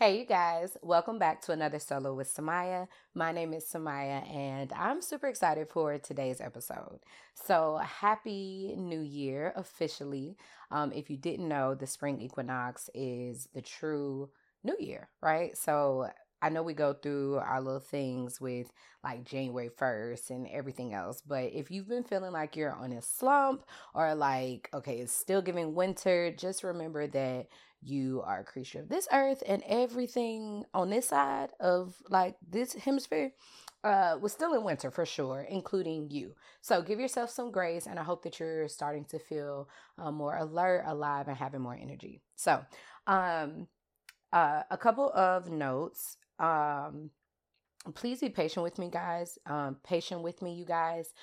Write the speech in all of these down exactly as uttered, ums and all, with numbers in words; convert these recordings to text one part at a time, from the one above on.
Hey, you guys, welcome back to another solo with Samaya. My name is Samaya, and I'm super excited for today's episode. So, happy new year officially. Um, if you didn't know, the spring equinox is the true new year, right? So, I know we go through our little things with like January first and everything else, but if you've been feeling like you're on a slump or like, okay, it's still giving winter, just remember that you are a creature of this earth, and everything on this side of like this hemisphere uh was still in winter for sure, including you. So give yourself some grace, and I hope that you're starting to feel uh, more alert, alive, and having more energy. So um uh a couple of notes. Um please be patient with me, guys. Um patient with me, you guys,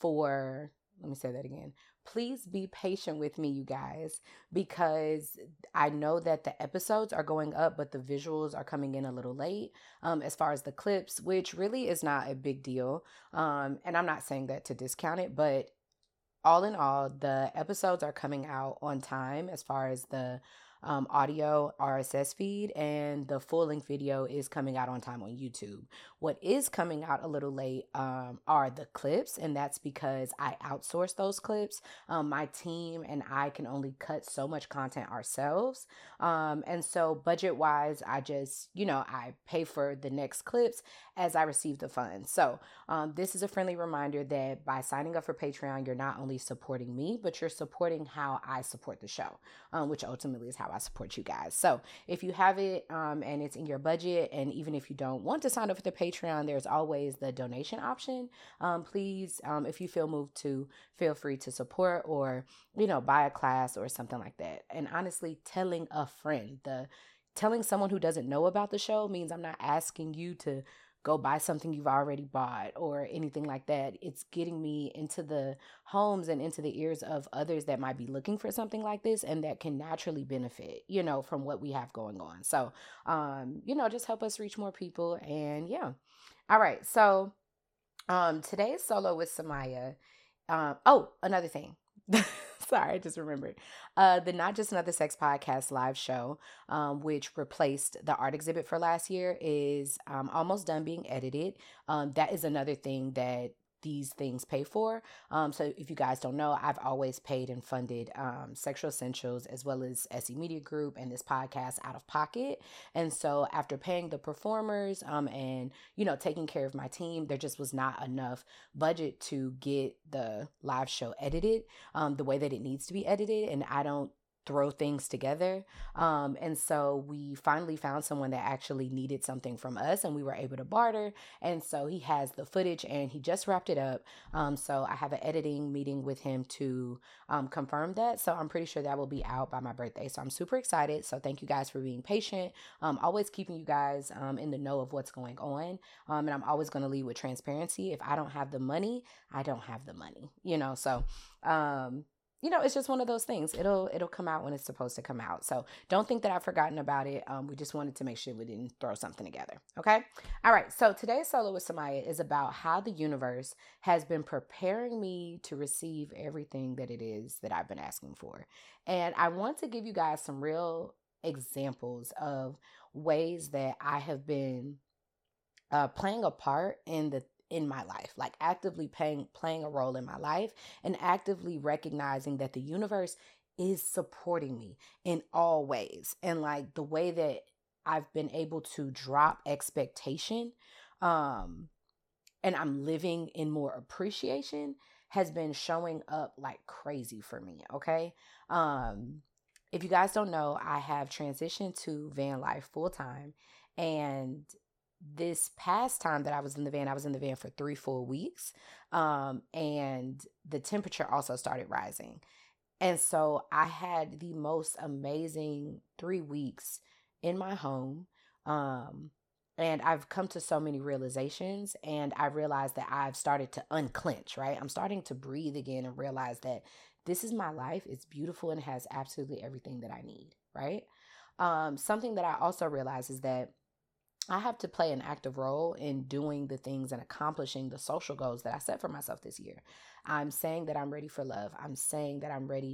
for let me say that again. Please be patient with me, you guys, because I know that the episodes are going up, but the visuals are coming in a little late, um, as far as the clips, which really is not a big deal. Um, and I'm not saying that to discount it, but all in all, the episodes are coming out on time as far as the um, audio R S S feed, and the full length video is coming out on time on YouTube. What is coming out a little late um, are the clips, and that's because I outsource those clips. Um, my team and I can only cut so much content ourselves. Um, and so, budget wise, I just, you know, I pay for the next clips as I receive the funds. So, um, this is a friendly reminder that by signing up for Patreon, you're not only supporting me, but you're supporting how I support the show, um, which ultimately is how I support you guys. So if you have it um, and it's in your budget, and even if you don't want to sign up for the Patreon, there's always the donation option. Um, please, um, if you feel moved to, feel free to support, or, you know, buy a class or something like that. And honestly, telling a friend, the telling someone who doesn't know about the show means I'm not asking you to go buy something you've already bought or anything like that. It's getting me into the homes and into the ears of others that might be looking for something like this and that can naturally benefit, you know, from what we have going on. So, um, you know, just help us reach more people. And yeah. All right. So, um, today's solo with Samaya. Um, oh, another thing. Sorry, I just remembered. Uh, the Not Just Another Sex podcast live show, um, which replaced the art exhibit for last year, is um, almost done being edited. Um, that is another thing that these things pay for. Um, so if you guys don't know, I've always paid and funded um, Sexual Essentials as well as S E Media Group and this podcast out of pocket. And so after paying the performers um, and, you know, taking care of my team, there just was not enough budget to get the live show edited um, the way that it needs to be edited. And I don't throw things together. Um, and so we finally found someone that actually needed something from us, and we were able to barter. And so he has the footage and he just wrapped it up. Um, so I have an editing meeting with him to um, confirm that. So I'm pretty sure that will be out by my birthday. So I'm super excited. So thank you guys for being patient. Um, always keeping you guys um, in the know of what's going on. Um, and I'm always going to lead with transparency. If I don't have the money, I don't have the money, you know, so um you know, it's just one of those things. It'll it'll come out when it's supposed to come out. So don't think that I've forgotten about it. Um, we just wanted to make sure we didn't throw something together. Okay. All right. So today's solo with Samaya is about how the universe has been preparing me to receive everything that it is that I've been asking for. And I want to give you guys some real examples of ways that I have been uh, playing a part in the in my life, like actively playing playing a role in my life, and actively recognizing that the universe is supporting me in all ways. And like the way that I've been able to drop expectation um and I'm living in more appreciation has been showing up like crazy for me. Okay. Um if you guys don't know, I have transitioned to van life full time, and this past time that I was in the van, I was in the van for three full weeks. Um, and the temperature also started rising. And so I had the most amazing three weeks in my home. Um, and I've come to so many realizations, and I realized that I've started to unclench, right? I'm starting to breathe again and realize that this is my life. It's beautiful and has absolutely everything that I need, right? Um, something that I also realize is that I have to play an active role in doing the things and accomplishing the social goals that I set for myself this year. I'm saying that I'm ready for love. I'm saying that I'm ready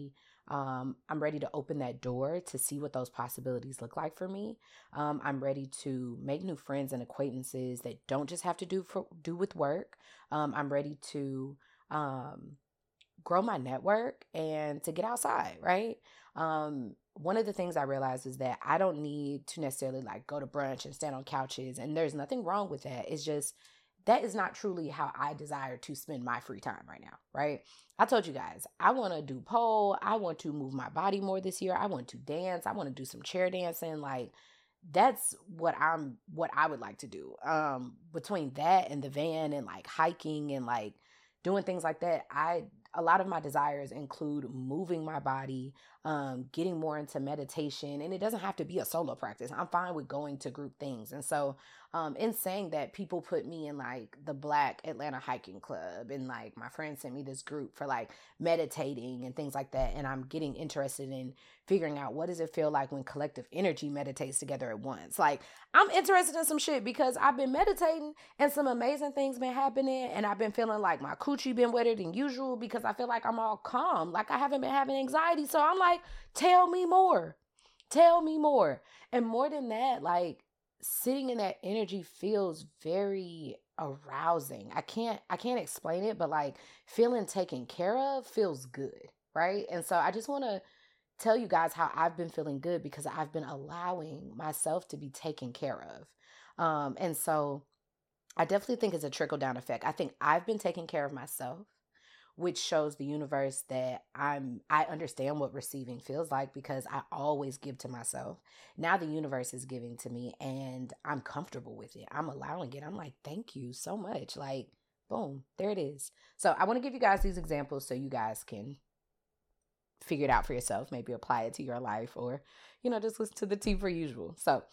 Um, I'm ready to open that door to see what those possibilities look like for me. Um, I'm ready to make new friends and acquaintances that don't just have to do for do with work. Um, I'm ready to um, grow my network and to get outside, right? Um, one of the things I realized is that I don't need to necessarily like go to brunch and stand on couches, and there's nothing wrong with that. It's just that is not truly how I desire to spend my free time right now, right? I told you guys, I want to do pole. I want to move my body more this year. I want to dance. I want to do some chair dancing. Like that's what I'm what I would like to do. Um between that and the van and like hiking and like doing things like that, I a lot of my desires include moving my body, um, getting more into meditation, and it doesn't have to be a solo practice. I'm fine with going to group things. And so, um, in saying that, people put me in like the Black Atlanta Hiking Club, and like my friend sent me this group for like meditating and things like that. And I'm getting interested in figuring out what does it feel like when collective energy meditates together at once. Like I'm interested in some shit because I've been meditating and some amazing things been happening, and I've been feeling like my coochie been wetter than usual because I feel like I'm all calm, like I haven't been having anxiety. So I'm like, tell me more, tell me more. And more than that, like sitting in that energy feels very arousing. I can't I can't explain it, but like feeling taken care of feels good, right? And so I just want to tell you guys how I've been feeling good because I've been allowing myself to be taken care of. Um, and so I definitely think it's a trickle down effect. I think I've been taking care of myself, which shows the universe that I'm I understand what receiving feels like because I always give to myself. Now the universe is giving to me and I'm comfortable with it. I'm allowing it. I'm like, thank you so much. Like, boom, there it is. So I want to give you guys these examples so you guys can figure it out for yourself, maybe apply it to your life, or you know, just listen to the tea for usual. So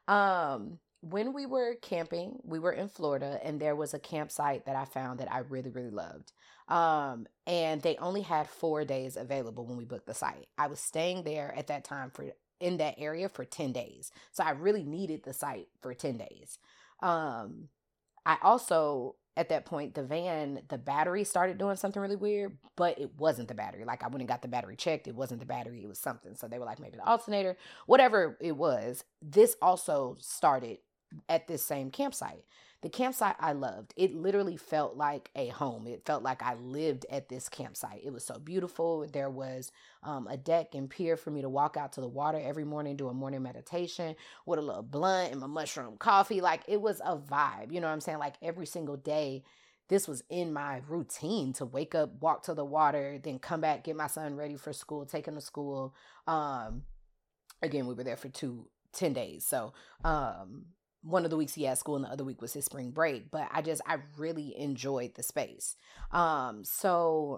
um when we were camping, we were in Florida, and there was a campsite that I found that I really really loved, um and they only had four days available when we booked the site. I was staying there at that time for in that area for ten days, so I really needed the site for ten days. um I also, at that point, the van, the battery started doing something really weird, but it wasn't the battery. Like I went and got the battery checked. It wasn't the battery. It was something. So they were like, maybe the alternator, whatever it was. This also started at this same campsite. The campsite I loved. It literally felt like a home. It felt like I lived at this campsite. It was so beautiful. There was um, a deck and pier for me to walk out to the water every morning, do a morning meditation with a little blunt and my mushroom coffee. Like it was a vibe. You know what I'm saying? Like every single day, this was in my routine to wake up, walk to the water, then come back, get my son ready for school, take him to school. Um, again, we were there for two, ten days. So, um, one of the weeks he had school and the other week was his spring break, but I just, I really enjoyed the space. Um, so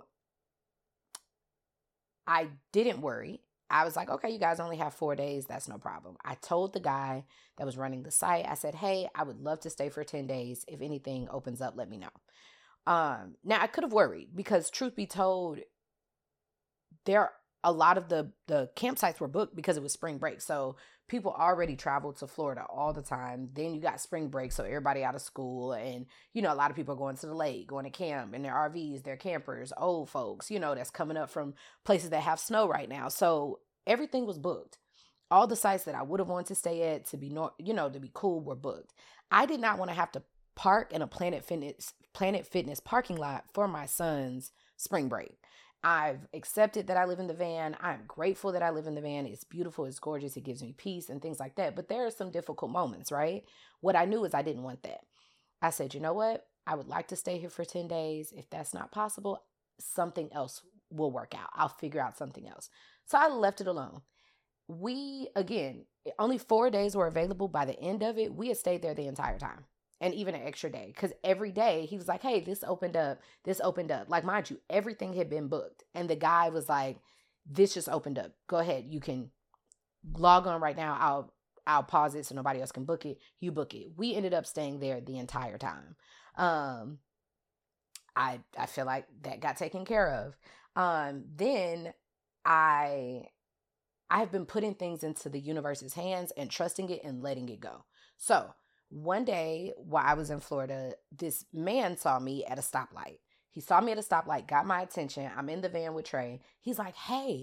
I didn't worry. I was like, okay, you guys only have four days. That's no problem. I told the guy that was running the site, I said, hey, I would love to stay for ten days. If anything opens up, let me know. Um, now I could have worried because truth be told, there a lot of the the campsites were booked because it was spring break. So people already traveled to Florida all the time. Then you got spring break, so everybody out of school, and you know, a lot of people are going to the lake, going to camp in their R Vs, their campers, old folks, you know, that's coming up from places that have snow right now. So everything was booked. All the sites that I would have wanted to stay at to be nor- you know, to be cool were booked. I did not want to have to park in a Planet Fitness Planet Fitness parking lot for my son's spring break. I've accepted that I live in the van. I'm grateful that I live in the van. It's beautiful. It's gorgeous. It gives me peace and things like that. But there are some difficult moments, right? What I knew is I didn't want that. I said, you know what? I would like to stay here for ten days. If that's not possible, something else will work out. I'll figure out something else. So I left it alone. We, again, only four days were available. By the end of it, we had stayed there the entire time. And even an extra day, because every day he was like, hey, this opened up, this opened up. Like, mind you, everything had been booked. And the guy was like, this just opened up. Go ahead. You can log on right now. I'll I'll pause it so nobody else can book it. You book it. We ended up staying there the entire time. Um, I I feel like that got taken care of. Um, then I I have been putting things into the universe's hands and trusting it and letting it go. So one day while I was in Florida, this man saw me at a stoplight. He saw me at a stoplight, got my attention. I'm in the van with Trey. He's like, hey,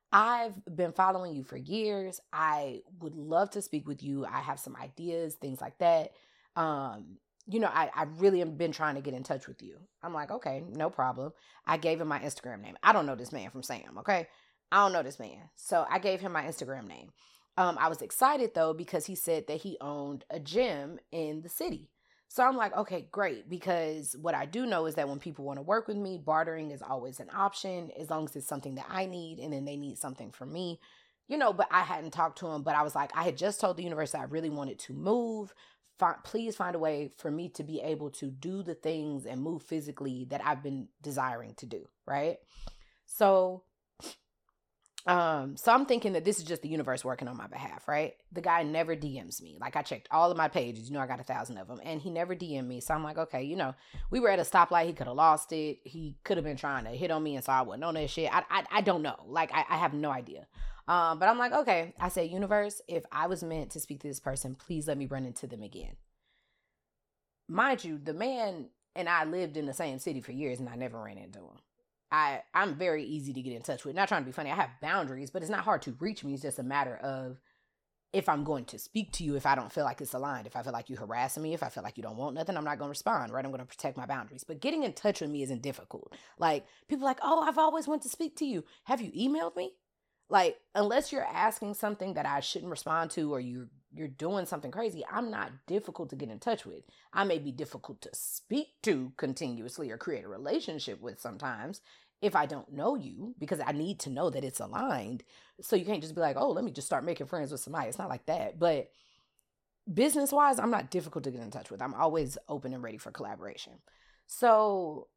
I've been following you for years. I would love to speak with you. I have some ideas, things like that. Um, you know, I, I really have been trying to get in touch with you. I'm like, okay, no problem. I gave him my Instagram name. I don't know this man from Sam, okay? I don't know this man. So I gave him my Instagram name. Um, I was excited though, because he said that he owned a gym in the city. So I'm like, okay, great. Because what I do know is that when people want to work with me, bartering is always an option, as long as it's something that I need and then they need something from me, you know. But I hadn't talked to him, but I was like, I had just told the universe I really wanted to move. Fi- please find a way for me to be able to do the things and move physically that I've been desiring to do. Right. So Um, so I'm thinking that this is just the universe working on my behalf, right? The guy never D Ms me. Like, I checked all of my pages, you know, I got a thousand of them, and he never D M'd me. So I'm like, okay, you know, we were at a stoplight. He could have lost it. He could have been trying to hit on me, and so I wasn't on that shit. I, I, I don't know. Like, I, I have no idea. Um, but I'm like, okay. I said, universe, if I was meant to speak to this person, please let me run into them again. Mind you, the man and I lived in the same city for years, and I never ran into him. I, I'm very easy to get in touch with. Not trying to be funny. I have boundaries, but it's not hard to reach me. It's just a matter of if I'm going to speak to you, if I don't feel like it's aligned, if I feel like you're harassing me, if I feel like you don't want nothing, I'm not going to respond, right? I'm going to protect my boundaries. But getting in touch with me isn't difficult. Like, people are like, oh, I've always wanted to speak to you. Have you emailed me? Like, unless you're asking something that I shouldn't respond to, or you're you're doing something crazy, I'm not difficult to get in touch with. I may be difficult to speak to continuously or create a relationship with sometimes if I don't know you, because I need to know that it's aligned. So you can't just be like, oh, let me just start making friends with somebody. It's not like that. But business wise, I'm not difficult to get in touch with. I'm always open and ready for collaboration. So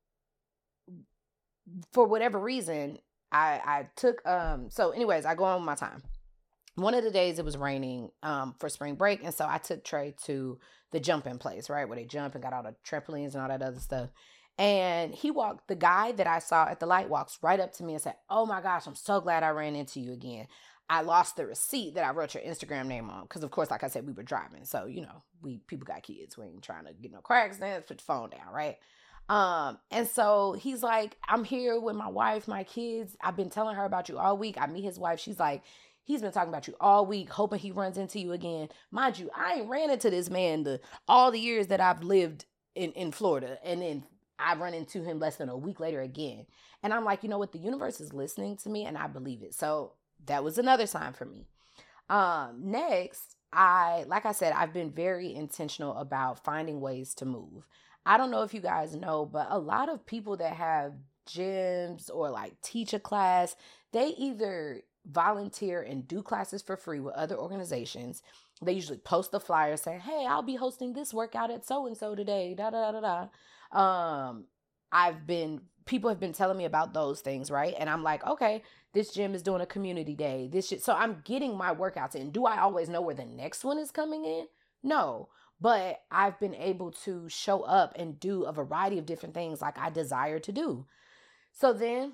for whatever reason, I, I took, um, so anyways, I go on with my time. One of the days it was raining um, for spring break. And so I took Trey to the jumping place, right? Where they jump and got all the trampolines and all that other stuff. And he walked, the guy that I saw at the light walks right up to me and said, oh my gosh, I'm so glad I ran into you again. I lost the receipt that I wrote your Instagram name on. Because of course, like I said, we were driving. So, you know, we people got kids. We ain't trying to get no car accidents, put the phone down, right? Um, and so he's like, I'm here with my wife, my kids. I've been telling her about you all week. I meet his wife. She's like, he's been talking about you all week, hoping he runs into you again. Mind you, I ain't ran into this man the all the years that I've lived in, in Florida. And then I run into him less than a week later again. And I'm like, you know what? The universe is listening to me, and I believe it. So that was another sign for me. Um, next, I, like I said, I've been very intentional about finding ways to move. I don't know if you guys know, but a lot of people that have gyms or like teach a class, they either volunteer and do classes for free with other organizations. They usually post the flyer saying, hey, I'll be hosting this workout at so-and-so today, da da da da. Um, I've been, people have been telling me about those things, right? And I'm like, okay, this gym is doing a community day. This shit. So I'm getting my workouts in. Do I always know where the next one is coming in? No. But I've been able to show up and do a variety of different things like I desire to do. So then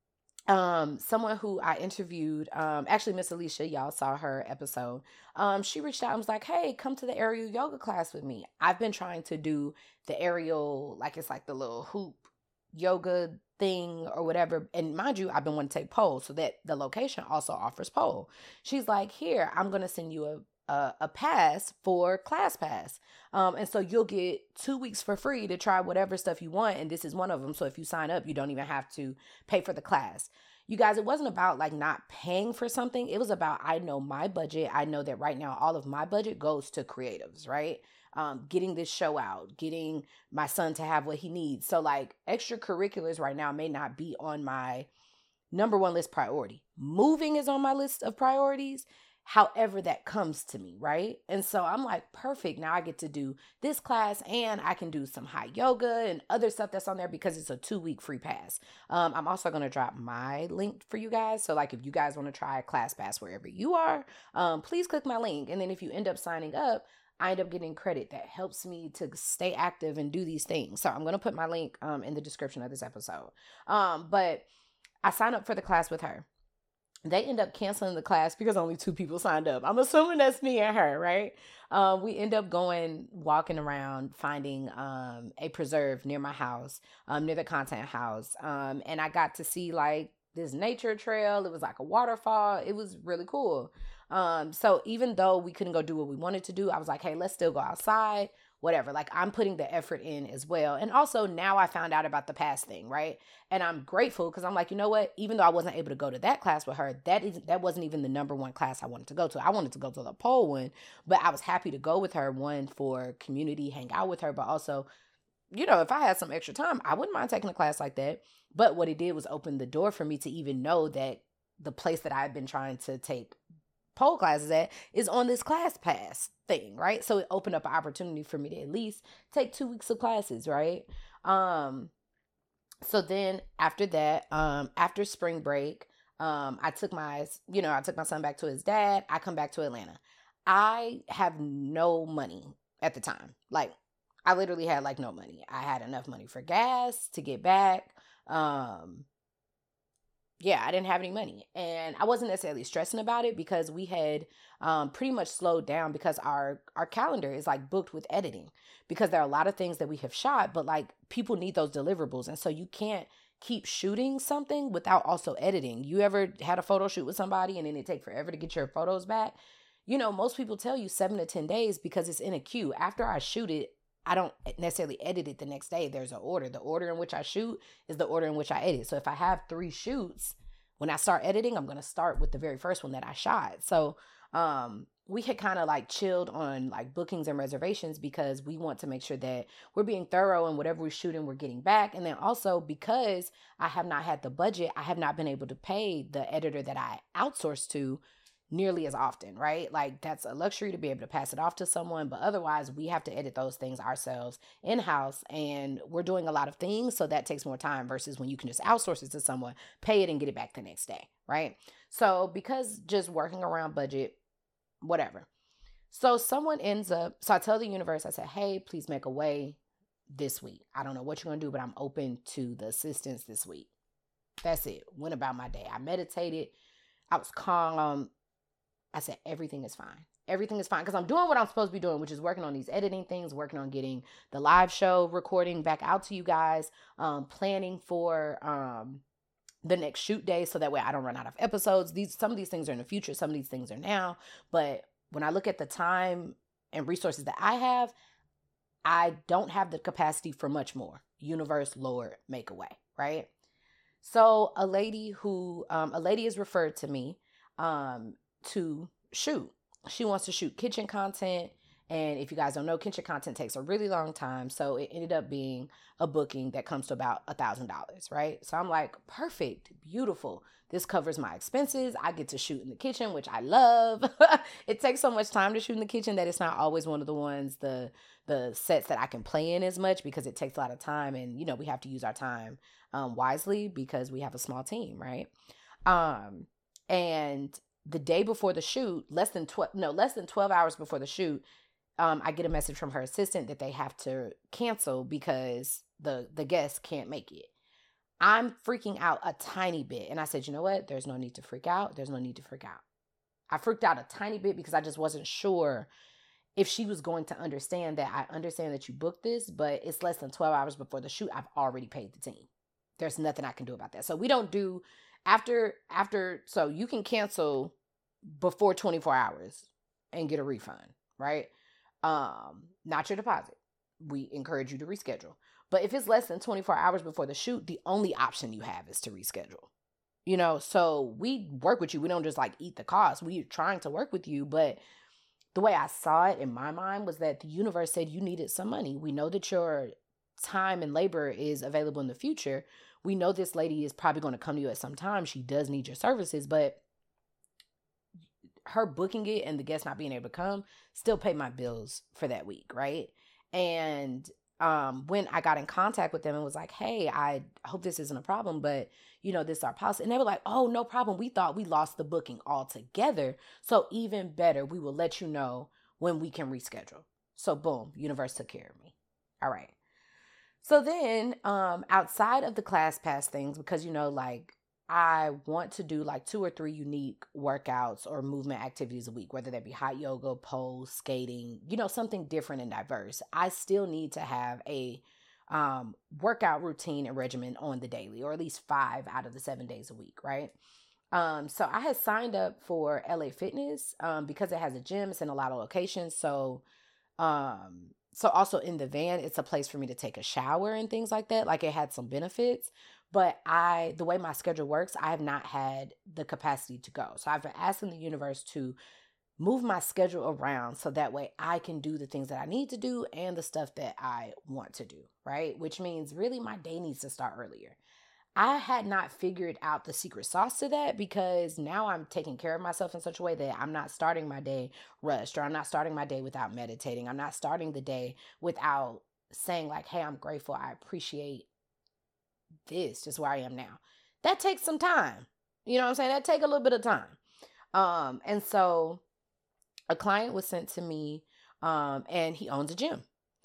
um someone who I interviewed, um actually Miss Alicia, y'all saw her episode, um she reached out and was like, hey, come to the aerial yoga class with me. I've been trying to do the aerial, like it's like the little hoop yoga thing or whatever, and mind you, I've been wanting to take pole, so that the location also offers pole. She's like, here, I'm gonna send you a a, a pass for class pass, um and so you'll get two weeks for free to try whatever stuff you want, and this is one of them. So if you sign up, you don't even have to pay for the class. You guys, it wasn't about like not paying for something. It was about, I know my budget. I know that right now all of my budget goes to creatives, right? Um, getting this show out, getting my son to have what he needs. So like extracurriculars right now may not be on my number one list priority. Moving is on my list of priorities, however that comes to me, right? And so I'm like, perfect. Now I get to do this class, and I can do some high yoga and other stuff that's on there because it's a two week free pass. Um, I'm also going to drop my link for you guys. So like if you guys want to try a class pass wherever you are, um, please click my link. And then if you end up signing up, I end up getting credit that helps me to stay active and do these things. So I'm going to put my link um, in the description of this episode. Um, but I signed up for the class with her. They end up canceling the class because only two people signed up. I'm assuming that's me and her, right? Um, we end up going, walking around, finding um, a preserve near my house, um, near the content house. Um, and I got to see like this nature trail. It was like a waterfall. It was really cool. Um, so even though we couldn't go do what we wanted to do, I was like, hey, let's still go outside, whatever. Like, I'm putting the effort in as well. And also now I found out about the pass thing, right? And I'm grateful because I'm like, you know what? Even though I wasn't able to go to that class with her, that is that wasn't even the number one class I wanted to go to. I wanted to go to the pole one, but I was happy to go with her, one for community, hang out with her, but also, you know, if I had some extra time, I wouldn't mind taking a class like that. But what it did was open the door for me to even know that the place that I've been trying to take pole classes at is on this class pass thing, right? So it opened up an opportunity for me to at least take two weeks of classes, right? Um, so then after that, um, after spring break, um, I took my, you know, I took my son back to his dad. I come back to Atlanta. I have no money at the time. Like, I literally had like no money. I had enough money for gas to get back. Um, yeah, I didn't have any money, and I wasn't necessarily stressing about it because we had um, pretty much slowed down because our, our calendar is like booked with editing because there are a lot of things that we have shot, but like people need those deliverables. And so you can't keep shooting something without also editing. You ever had a photo shoot with somebody and then it take forever to get your photos back? You know, most people tell you seven to ten days because it's in a queue. After I shoot it, I don't necessarily edit it the next day. There's an order. The order in which I shoot is the order in which I edit. So if I have three shoots, when I start editing, I'm going to start with the very first one that I shot. So um, we had kind of like chilled on like bookings and reservations because we want to make sure that we're being thorough and whatever we're shooting, we're getting back. And then also because I have not had the budget, I have not been able to pay the editor that I outsourced to nearly as often, right? Like, that's a luxury to be able to pass it off to someone, but otherwise we have to edit those things ourselves in-house, and we're doing a lot of things, so that takes more time versus when you can just outsource it to someone, pay it, and get it back the next day, right? So because just working around budget, whatever. So someone ends up, so I tell the universe, I said, hey, please make a way this week. I don't know what you're going to do, but I'm open to the assistance this week. That's it. Went about my day. I meditated. I was calm. I said, everything is fine. Everything is fine because I'm doing what I'm supposed to be doing, which is working on these editing things, working on getting the live show recording back out to you guys, um, planning for um, the next shoot day so that way I don't run out of episodes. These Some of these things are in the future. Some of these things are now. But when I look at the time and resources that I have, I don't have the capacity for much more. Universe, Lord, make a way, right? So a lady who, um, a lady is referred to me, um, to shoot. She wants to shoot kitchen content. And if you guys don't know, kitchen content takes a really long time. So it ended up being a booking that comes to about a thousand dollars, right? So I'm like, perfect, beautiful. This covers my expenses. I get to shoot in the kitchen, which I love. It takes so much time to shoot in the kitchen that it's not always one of the ones, the the sets that I can play in as much because it takes a lot of time. And, you know, we have to use our time um, wisely because we have a small team, right? Um, and the day before the shoot, less than twelve, no, less than twelve hours before the shoot, um, I get a message from her assistant that they have to cancel because the, the guest can't make it. I'm freaking out a tiny bit. And I said, you know what? There's no need to freak out. There's no need to freak out. I freaked out a tiny bit because I just wasn't sure if she was going to understand that I understand that you booked this, but it's less than twelve hours before the shoot. I've already paid the team. There's nothing I can do about that. So we don't do After, after, so you can cancel before twenty-four hours and get a refund, right? Um, not your deposit. We encourage you to reschedule. But if it's less than twenty-four hours before the shoot, the only option you have is to reschedule. You know, so we work with you. We don't just like eat the cost. We're trying to work with you. But the way I saw it in my mind was that the universe said you needed some money. We know that your time and labor is available in the future. We know this lady is probably going to come to you at some time. She does need your services, but her booking it and the guest not being able to come still pay my bills for that week, right? And um, when I got in contact with them and was like, hey, I hope this isn't a problem, but, you know, this is our policy. And they were like, oh, no problem. We thought we lost the booking altogether. So even better, we will let you know when we can reschedule. So boom, universe took care of me. All right. So then, um, outside of the class pass things, because, you know, like I want to do like two or three unique workouts or movement activities a week, whether that be hot yoga, pole, skating, you know, something different and diverse. I still need to have a um, workout routine and regimen on the daily, or at least five out of the seven days a week, right? Um, so I had signed up for L A Fitness um, because it has a gym. It's in a lot of locations. So, um, so also in the van, it's a place for me to take a shower and things like that. Like, it had some benefits, but I, the way my schedule works, I have not had the capacity to go. So I've been asking the universe to move my schedule around so that way I can do the things that I need to do and the stuff that I want to do, right? Which means really my day needs to start earlier. I had not figured out the secret sauce to that, because now I'm taking care of myself in such a way that I'm not starting my day rushed, or I'm not starting my day without meditating. I'm not starting the day without saying like, hey, I'm grateful. I appreciate this, just where I am now. That takes some time. You know what I'm saying? That take a little bit of time. Um, and so a client was sent to me, um, and he owns a gym.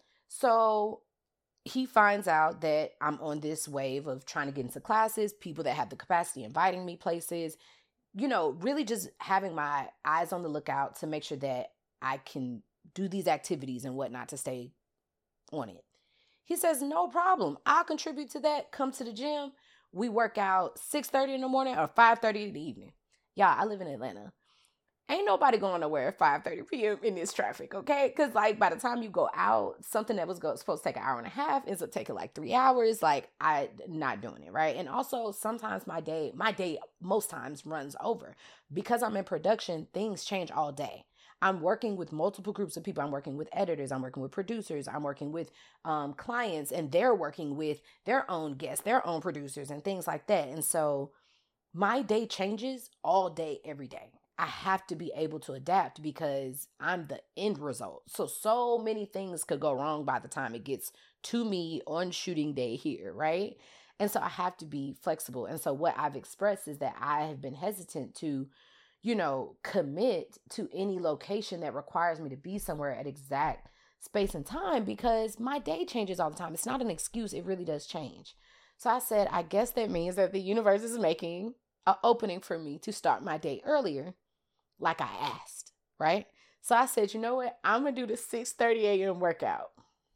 So he finds out that I'm on this wave of trying to get into classes, people that have the capacity inviting me places, you know, really just having my eyes on the lookout to make sure that I can do these activities and whatnot to stay on it. He says, no problem. I'll contribute to that. Come to the gym. We work out six thirty in the morning or five thirty in the evening. Y'all, I live in Atlanta. Ain't nobody going nowhere at five thirty p.m. in this traffic, okay? Because, like, by the time you go out, something that was go- supposed to take an hour and a half ends up taking, like, three hours. Like, I not doing it, right? And also, sometimes my day, my day most times runs over. Because I'm in production, things change all day. I'm working with multiple groups of people. I'm working with editors. I'm working with producers. I'm working with um, clients. And they're working with their own guests, their own producers, and things like that. And so my day changes all day, every day. I have to be able to adapt because I'm the end result. So, so many things could go wrong by the time it gets to me on shooting day here, right? And so I have to be flexible. And so what I've expressed is that I have been hesitant to, you know, commit to any location that requires me to be somewhere at exact space and time, because my day changes all the time. It's not an excuse. It really does change. So I said, I guess that means that the universe is making an opening for me to start my day earlier, like I asked, right? So I said, you know what? I'm going to do the six thirty a.m. workout.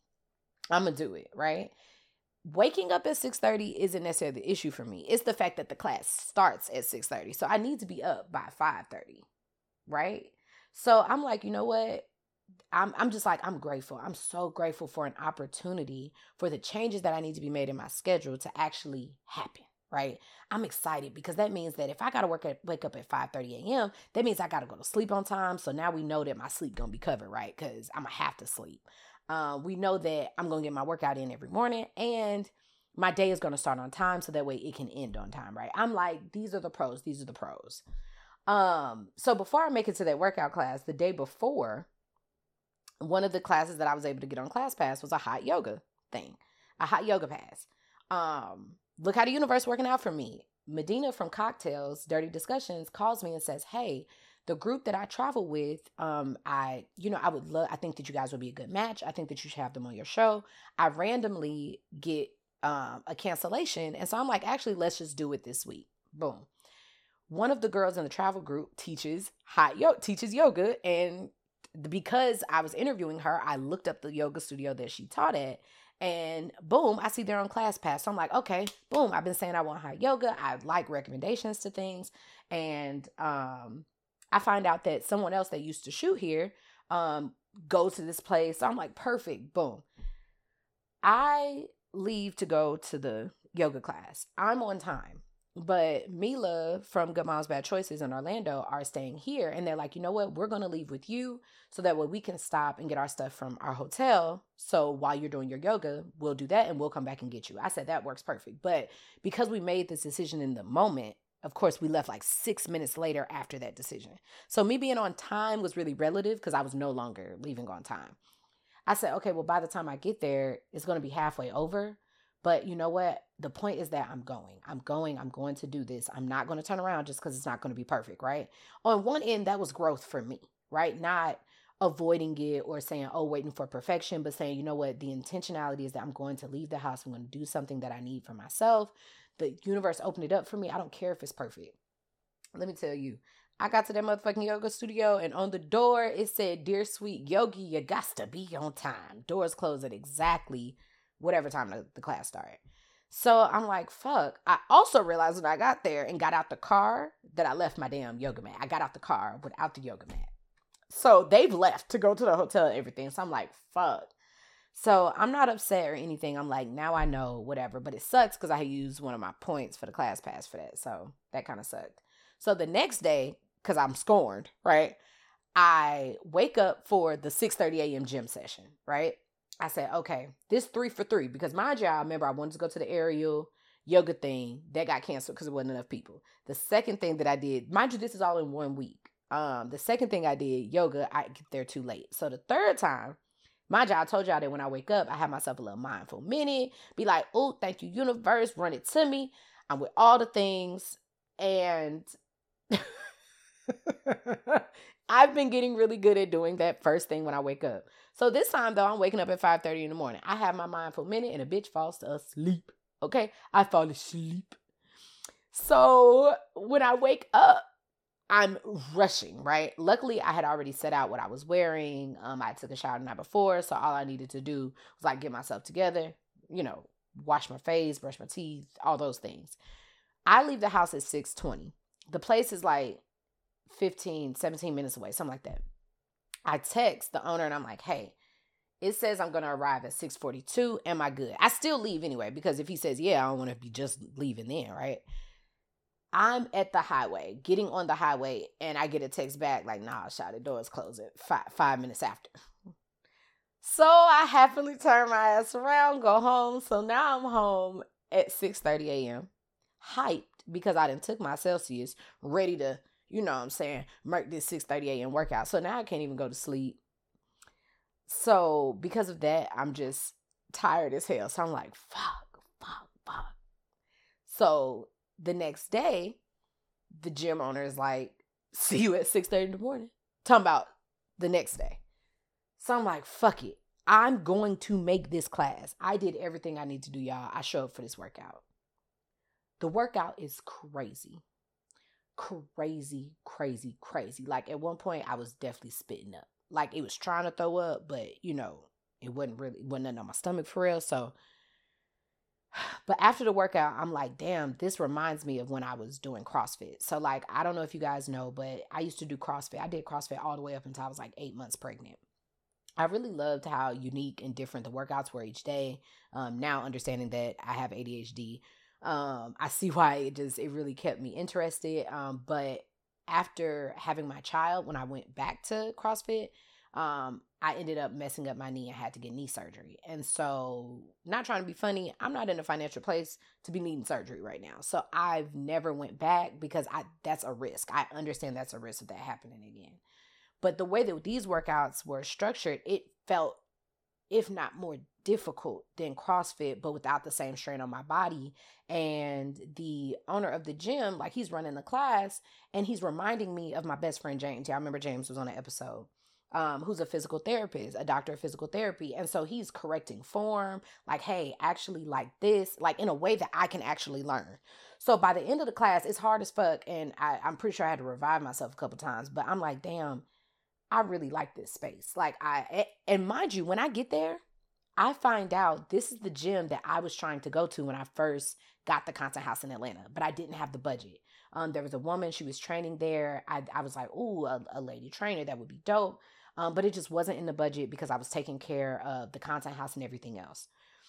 I'm going to do it, right? Waking up at six thirty isn't necessarily the issue for me. It's the fact that the class starts at six thirty. So I need to be up by five thirty, right? So I'm like, you know what? I'm I'm just like, I'm grateful. I'm so grateful for an opportunity for the changes that I need to be made in my schedule to actually happen. Right? I'm excited because that means that if I got to work at, wake up at five thirty a.m., that means I got to go to sleep on time. So now we know that my sleep going to be covered, right? Because I'm going to have to sleep. Um, we know that I'm going to get my workout in every morning, and my day is going to start on time so that way it can end on time, right? I'm like, these are the pros. These are the pros. Um, so before I make it to that workout class, the day before, one of the classes that I was able to get on ClassPass was a hot yoga thing, a hot yoga pass. Um, Look how the universe working out for me. Medina from Cocktails, Dirty Discussions, calls me and says, hey, the group that I travel with, um, I, you know, I would love, I think that you guys would be a good match. I think that you should have them on your show. I randomly get um, a cancellation. And so I'm like, actually, let's just do it this week. Boom. One of the girls in the travel group teaches hot yoga, teaches yoga. And because I was interviewing her, I looked up the yoga studio that she taught at. And boom, I see they're on ClassPass. So I'm like, okay, boom. I've been saying I want hot yoga. I like recommendations to things. And um, I find out that someone else that used to shoot here um, goes to this place. So I'm like, perfect. Boom. I leave to go to the yoga class. I'm on time. But Mila from Good Moms Bad Choices in Orlando are staying here. And they're like, you know what? We're going to leave with you so that way we can stop and get our stuff from our hotel. So while you're doing your yoga, we'll do that and we'll come back and get you. I said, that works perfect. But because we made this decision in the moment, of course, we left like six minutes later after that decision. So me being on time was really relative because I was no longer leaving on time. I said, okay, well, by the time I get there, it's going to be halfway over. But you know what? The point is that I'm going. I'm going. I'm going to do this. I'm not going to turn around just because it's not going to be perfect, right? On one end, that was growth for me, right? Not avoiding it or saying, oh, waiting for perfection, but saying, you know what? The intentionality is that I'm going to leave the house. I'm going to do something that I need for myself. The universe opened it up for me. I don't care if it's perfect. Let me tell you, I got to that motherfucking yoga studio and on the door, it said, dear sweet yogi, you got to be on time. Doors close at exactly whatever time the, the class started. So I'm like, fuck. I also realized when I got there and got out the car that I left my damn yoga mat. I got out the car without the yoga mat. So they've left to go to the hotel and everything. So I'm like, fuck. So I'm not upset or anything. I'm like, now I know, whatever. But it sucks because I used one of my points for the class pass for that. So that kind of sucked. So the next day, because I'm scorned, right? I wake up for the six thirty a.m. gym session, right? I said, okay, this three for three. Because mind you, I remember I wanted to go to the aerial yoga thing. That got canceled because there wasn't enough people. The second thing that I did, mind you, this is all in one week. Um, the second thing I did, yoga, I get there too late. So the third time, mind you, I told y'all that when I wake up, I have myself a little mindful minute. Be like, oh, thank you, universe. Run it to me. I'm with all the things. And I've been getting really good at doing that first thing when I wake up. So this time, though, I'm waking up at five thirty in the morning. I have my mindful minute and a bitch falls asleep. Okay? I fall asleep. So when I wake up, I'm rushing, right? Luckily, I had already set out what I was wearing. Um, I took a shower the night before, so all I needed to do was like get myself together, you know, wash my face, brush my teeth, all those things. I leave the house at six twenty. The place is like fifteen, seventeen minutes away, something like that. I text the owner and I'm like, hey, it says I'm going to arrive at six forty-two. Am I good? I still leave anyway, because if he says, yeah, I don't want to be just leaving then, right? I'm at the highway, getting on the highway, and I get a text back like, nah, shot, the door is closing five, five minutes after. So I happily turn my ass around, go home. So now I'm home at six thirty a.m. hyped because I done took my Celsius, ready to, you know what I'm saying, make this six thirty a.m. workout. So now I can't even go to sleep. So because of that, I'm just tired as hell. So I'm like, fuck, fuck, fuck. So the next day, the gym owner is like, see you at six thirty in the morning. Talking about the next day. So I'm like, fuck it. I'm going to make this class. I did everything I need to do, y'all. I show up for this workout. The workout is crazy. Crazy, crazy, crazy. Like at one point, I was definitely spitting up. Like it was trying to throw up, but you know, it wasn't really, it wasn't nothing on my stomach for real. So, but after the workout, I'm like, damn, this reminds me of when I was doing CrossFit. So like, I don't know if you guys know, but I used to do CrossFit. I did CrossFit all the way up until I was like eight months pregnant. I really loved how unique and different the workouts were each day. Um, now understanding that I have A D H D, um, I see why it just, it really kept me interested. Um, but after having my child, when I went back to CrossFit, um, I ended up messing up my knee and had to get knee surgery. And so, not trying to be funny, I'm not in a financial place to be needing surgery right now. So I've never went back because I that's a risk. I understand that's a risk of that happening again. But the way that these workouts were structured, it felt, if not more difficult than CrossFit, but without the same strain on my body. And the owner of the gym, like he's running the class and he's reminding me of my best friend, James. Yeah, I remember James was on an episode. Um, who's a physical therapist, a doctor of physical therapy. And so he's correcting form, like, hey, actually like this, like in a way that I can actually learn. So by the end of the class, it's hard as fuck. And I, I'm pretty sure I had to revive myself a couple times, but I'm like, damn, I really like this space. Like I, and mind you, when I get there, I find out this is the gym that I was trying to go to when I first got the Content House in Atlanta, but I didn't have the budget. Um, there was a woman, she was training there. I, I was like, ooh, a, a lady trainer, that would be dope. Um, but it just wasn't in the budget because I was taking care of the Content House and everything else.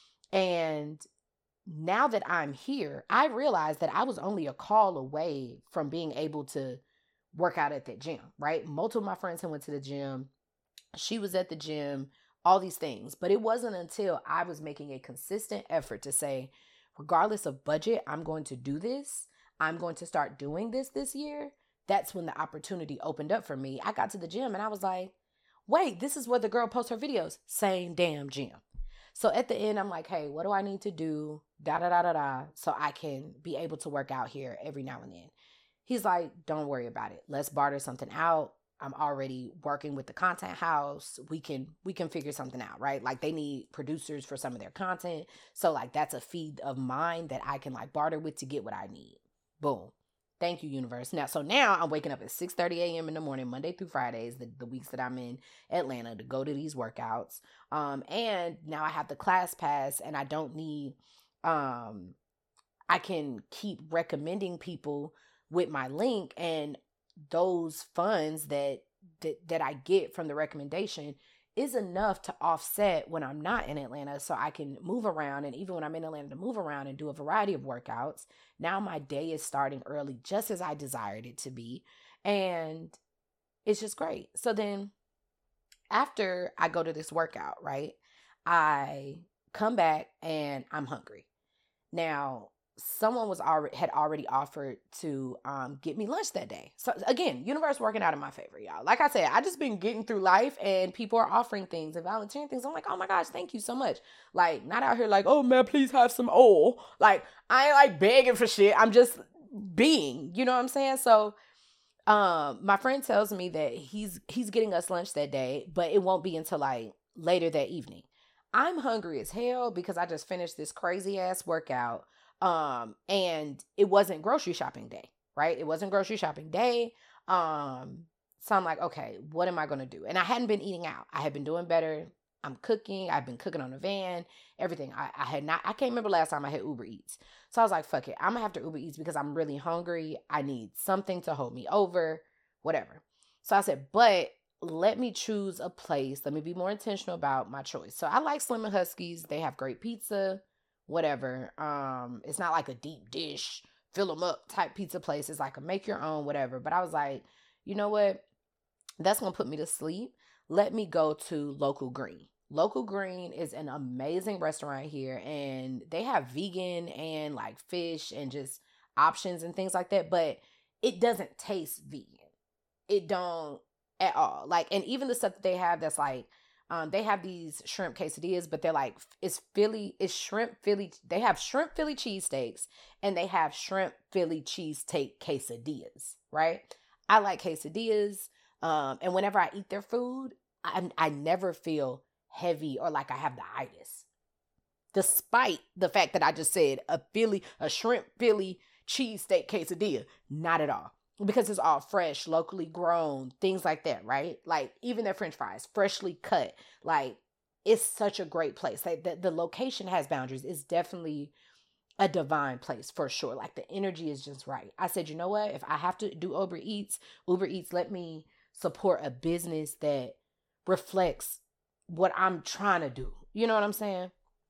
And now that I'm here, I realized that I was only a call away from being able to work out at that gym, right? Multiple of my friends had went to the gym. She was at the gym, all these things. But it wasn't until I was making a consistent effort to say, regardless of budget, I'm going to do this. I'm going to start doing this this year. That's when the opportunity opened up for me. I got to the gym and I was like, wait, this is where the girl posts her videos. Same damn gym. So at the end, I'm like, hey, what do I need to do? Da da da da da. So I can be able to work out here every now and then. He's like, don't worry about it. Let's barter something out. I'm already working with the Content House. We can we can figure something out, right? Like they need producers for some of their content. So like that's a feed of mine that I can like barter with to get what I need. Boom. Thank you, universe. Now, so now I'm waking up at six thirty a.m. in the morning, Monday through Fridays, the, the weeks that I'm in Atlanta, to go to these workouts. Um, and now I have the class pass, and I don't need, um, I can keep recommending people with my link, and those funds that, that, that I get from the recommendation is enough to offset when I'm not in Atlanta, so I can move around. And even when I'm in Atlanta, to move around and do a variety of workouts. Now my day is starting early, just as I desired it to be. And it's just great. So then after I go to this workout, right, I come back and I'm hungry. Now, someone was already had already offered to um get me lunch that day. So again, universe working out in my favor, y'all. Like I said, I just been getting through life, and people are offering things and volunteering things. I'm like, oh my gosh, thank you so much. Like, not out here like, oh man, please have some oil. Like, I ain't like begging for shit. I'm just being, you know what I'm saying? So um my friend tells me that he's he's getting us lunch that day, but it won't be until like later that evening. I'm hungry as hell because I just finished this crazy ass workout. Um, and it wasn't grocery shopping day, right? It wasn't grocery shopping day. Um, so I'm like, okay, what am I going to do? And I hadn't been eating out. I had been doing better. I'm cooking. I've been cooking on the van, everything. I, I had not, I can't remember last time I had Uber Eats. So I was like, fuck it. I'm gonna have to Uber Eats because I'm really hungry. I need something to hold me over, whatever. So I said, but let me choose a place. Let me be more intentional about my choice. So I like Slim and Husky's. They have great pizza. Whatever. Um, it's not like a deep dish, fill them up type pizza place. It's like a make your own, whatever. But I was like, you know what? That's going to put me to sleep. Let me go to Local Green. Local Green is an amazing restaurant here, and they have vegan and like fish and just options and things like that, but it doesn't taste vegan. It don't at all. Like, and even the stuff that they have that's like, Um, they have these shrimp quesadillas, but they're like, it's Philly, it's shrimp Philly. They have shrimp Philly cheesesteaks, and they have shrimp Philly cheesesteak quesadillas, right? I like quesadillas. Um, and whenever I eat their food, I, I never feel heavy or like I have the itis. Despite the fact that I just said a Philly, a shrimp Philly cheesesteak quesadilla, not at all. Because it's all fresh, locally grown, things like that, right? Like, even their French fries, freshly cut. Like, it's such a great place. Like, the, the location has boundaries. It's definitely a divine place for sure. Like, the energy is just right. I said, you know what? If I have to do Uber Eats, Uber Eats, let me support a business that reflects what I'm trying to do. You know what I'm saying?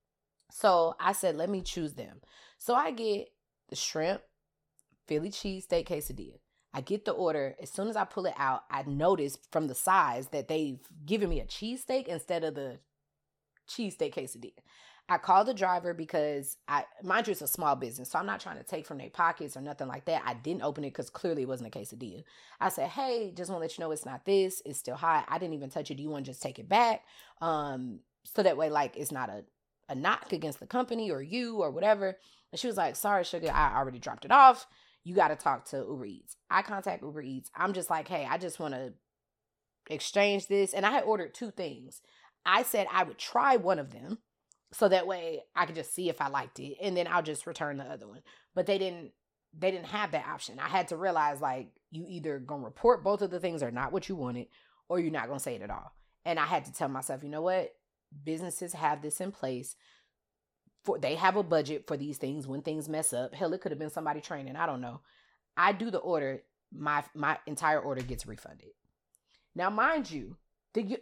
So I said, let me choose them. So I get the shrimp Philly cheesesteak quesadilla. I get the order. As soon as I pull it out, I notice from the size that they've given me a cheesesteak instead of the cheesesteak quesadilla. I called the driver because, I, mind you, it's a small business, so I'm not trying to take from their pockets or nothing like that. I didn't open it because clearly it wasn't a quesadilla. I said, hey, just want to let you know it's not this. It's still hot. I didn't even touch it. Do you want to just take it back? Um, so that way, like, it's not a, a knock against the company or you or whatever. And she was like, sorry, sugar, I already dropped it off. You got to talk to Uber Eats. I contact Uber Eats. I'm just like, hey, I just want to exchange this. And I had ordered two things. I said I would try one of them so that way I could just see if I liked it. And then I'll just return the other one. But they didn't, they didn't have that option. I had to realize, like, you either going to report both of the things are not what you wanted, or you're not going to say it at all. And I had to tell myself, you know what? Businesses have this in place. For, they have a budget for these things when things mess up. Hell, it could have been somebody training. I don't know. I do the order. My my entire order gets refunded. Now, mind you, the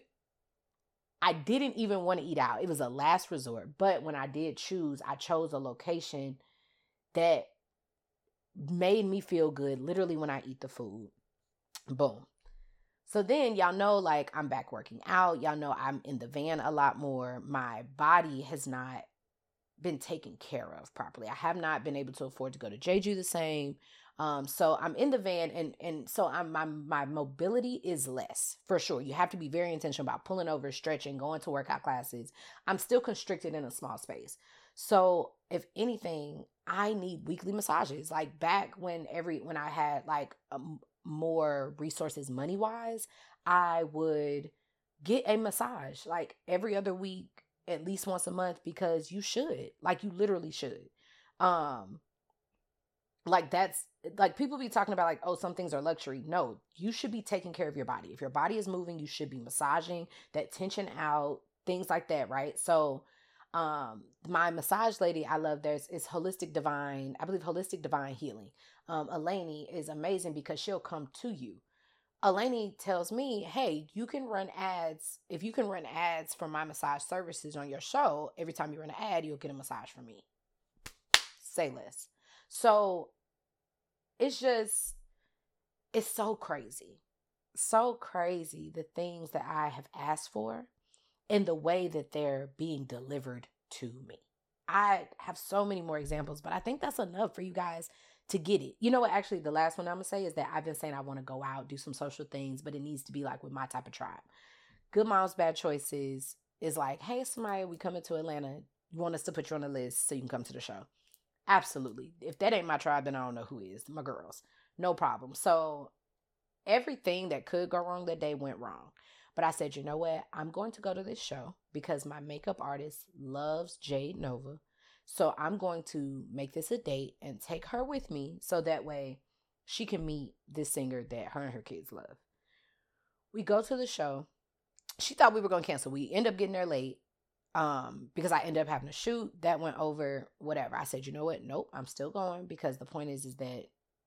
I didn't even want to eat out. It was a last resort. But when I did choose, I chose a location that made me feel good literally when I eat the food. Boom. So then y'all know, like, I'm back working out. Y'all know I'm in the van a lot more. My body has not been taken care of properly. I have not been able to afford to go to Jeju the same. Um, so I'm in the van, and and so I'm my my mobility is less for sure. You have to be very intentional about pulling over, stretching, going to workout classes. I'm still constricted in a small space. So if anything, I need weekly massages. Like back when every when I had like um, more resources money wise, I would get a massage like every other week, at least once a month, because you should, like you literally should. Um, Like that's like people be talking about like, oh, some things are luxury. No, you should be taking care of your body. If your body is moving, you should be massaging that tension out, things like that, right? So um my massage lady I love, there's is Holistic Divine, I believe Holistic Divine Healing. Um Eleni is amazing because she'll come to you. Eleni tells me, hey, you can run ads. If you can run ads for my massage services on your show, every time you run an ad, you'll get a massage from me. Say less. So it's just, it's so crazy. So crazy the things that I have asked for and the way that they're being delivered to me. I have so many more examples, but I think that's enough for you guys to get it. You know what? Actually, the last one I'm going to say is that I've been saying I want to go out, do some social things, but it needs to be like with my type of tribe. Good Moms, Bad Choices is like, hey, Samaya, we coming to Atlanta. You want us to put you on the list so you can come to the show? Absolutely. If that ain't my tribe, then I don't know who is. My girls. No problem. So everything that could go wrong that day went wrong. But I said, you know what? I'm going to go to this show because my makeup artist loves Jade Nova. So I'm going to make this a date and take her with me so that way she can meet this singer that her and her kids love. We go to the show. She thought we were going to cancel. We end up getting there late um, because I ended up having to shoot. That went over, whatever. I said, you know what? Nope, I'm still going because the point is, is that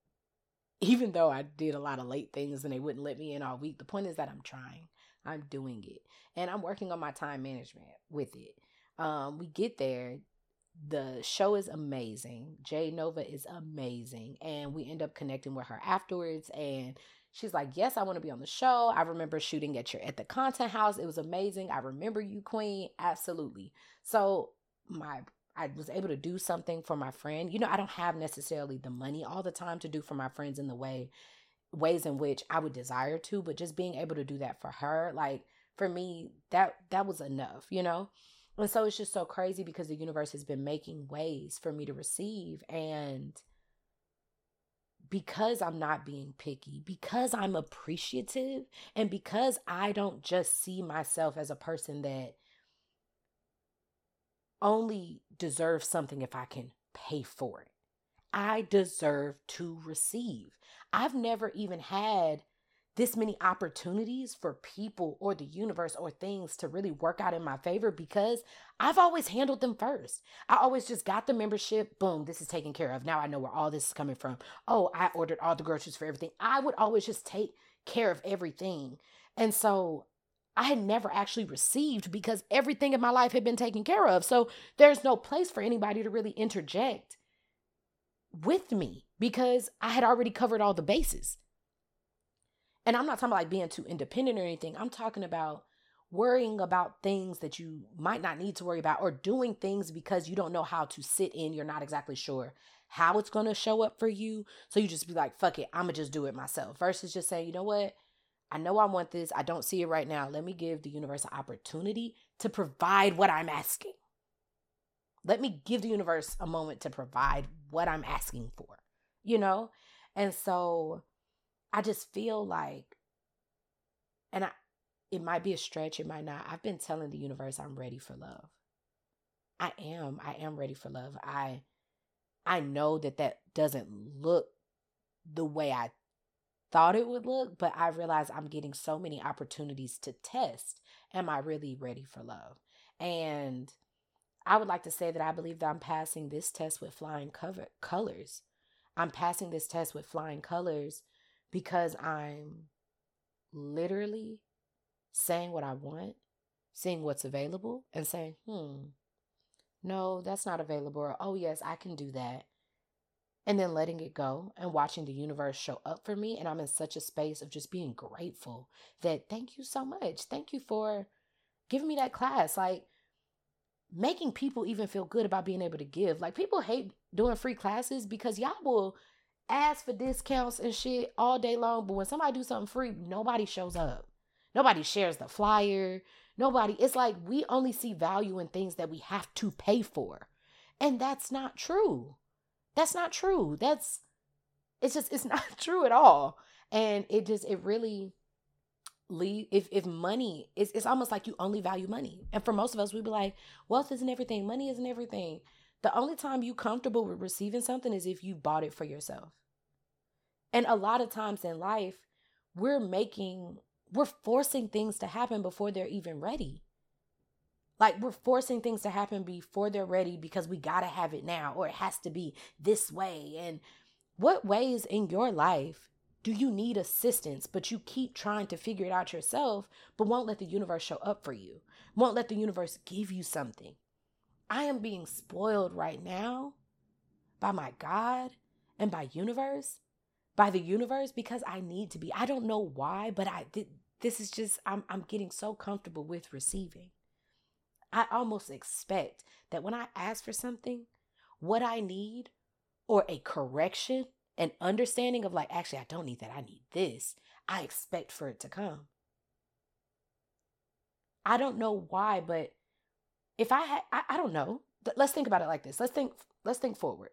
even though I did a lot of late things and they wouldn't let me in all week, the point is that I'm trying. I'm doing it. And I'm working on my time management with it. Um, we get there. The show is amazing. Jade Nova is amazing. And we end up connecting with her afterwards. And she's like, yes, I want to be on the show. I remember shooting at your at the content house. It was amazing. I remember you, Queen. Absolutely. So my I was able to do something for my friend. You know, I don't have necessarily the money all the time to do for my friends in the way ways in which I would desire to, but just being able to do that for her, like for me, that that was enough, you know? And so it's just so crazy because the universe has been making ways for me to receive. And because I'm not being picky, because I'm appreciative, and because I don't just see myself as a person that only deserves something if I can pay for it. I deserve to receive. I've never even had this many opportunities for people or the universe or things to really work out in my favor because I've always handled them first. I always just got the membership. Boom, this is taken care of. Now I know where all this is coming from. Oh, I ordered all the groceries for everything. I would always just take care of everything. And so I had never actually received because everything in my life had been taken care of. So there's no place for anybody to really interject with me because I had already covered all the bases. And I'm not talking about like being too independent or anything. I'm talking about worrying about things that you might not need to worry about or doing things because you don't know how to sit in. You're not exactly sure how it's going to show up for you. So you just be like, fuck it, I'm going to just do it myself versus just saying, you know what? I know I want this. I don't see it right now. Let me give the universe an opportunity to provide what I'm asking. Let me give the universe a moment to provide what I'm asking for, you know? And so I just feel like, and I, it might be a stretch, it might not. I've been telling the universe I'm ready for love. I am. I am ready for love. I, I know that that doesn't look the way I thought it would look, but I realize I'm getting so many opportunities to test. Am I really ready for love? And I would like to say that I believe that I'm passing this test with flying cover- colors. I'm passing this test with flying colors because I'm literally saying what I want, seeing what's available, and saying, hmm, no, that's not available. Or, oh, yes, I can do that. And then letting it go and watching the universe show up for me. And I'm in such a space of just being grateful that thank you so much. Thank you for giving me that class. Like, making people even feel good about being able to give. Like, people hate doing free classes because y'all will ask for discounts and shit all day long. But when somebody do something free, nobody shows up. Nobody shares the flyer. Nobody. It's like we only see value in things that we have to pay for. And that's not true. That's not true. That's, it's just, it's not true at all. And it just, it really leave, if, if money, it's, it's almost like you only value money. And for most of us, we'd be like, wealth isn't everything. Money isn't everything. The only time you comfortable with receiving something is if you bought it for yourself. And a lot of times in life, we're making, we're forcing things to happen before they're even ready. Like we're forcing things to happen before they're ready because we got to have it now, or it has to be this way. And what ways in your life do you need assistance, but you keep trying to figure it out yourself, but won't let the universe show up for you, won't let the universe give you something? I am being spoiled right now by my God and by universe, by the universe, because I need to be. I don't know why, but I did. This is just, I'm, I'm getting so comfortable with receiving. I almost expect that when I ask for something, what I need, or a correction, an understanding of like, actually, I don't need that, I need this, I expect for it to come. I don't know why, but if I had, I, I don't know. Let's think about it like this. Let's think, let's think forward.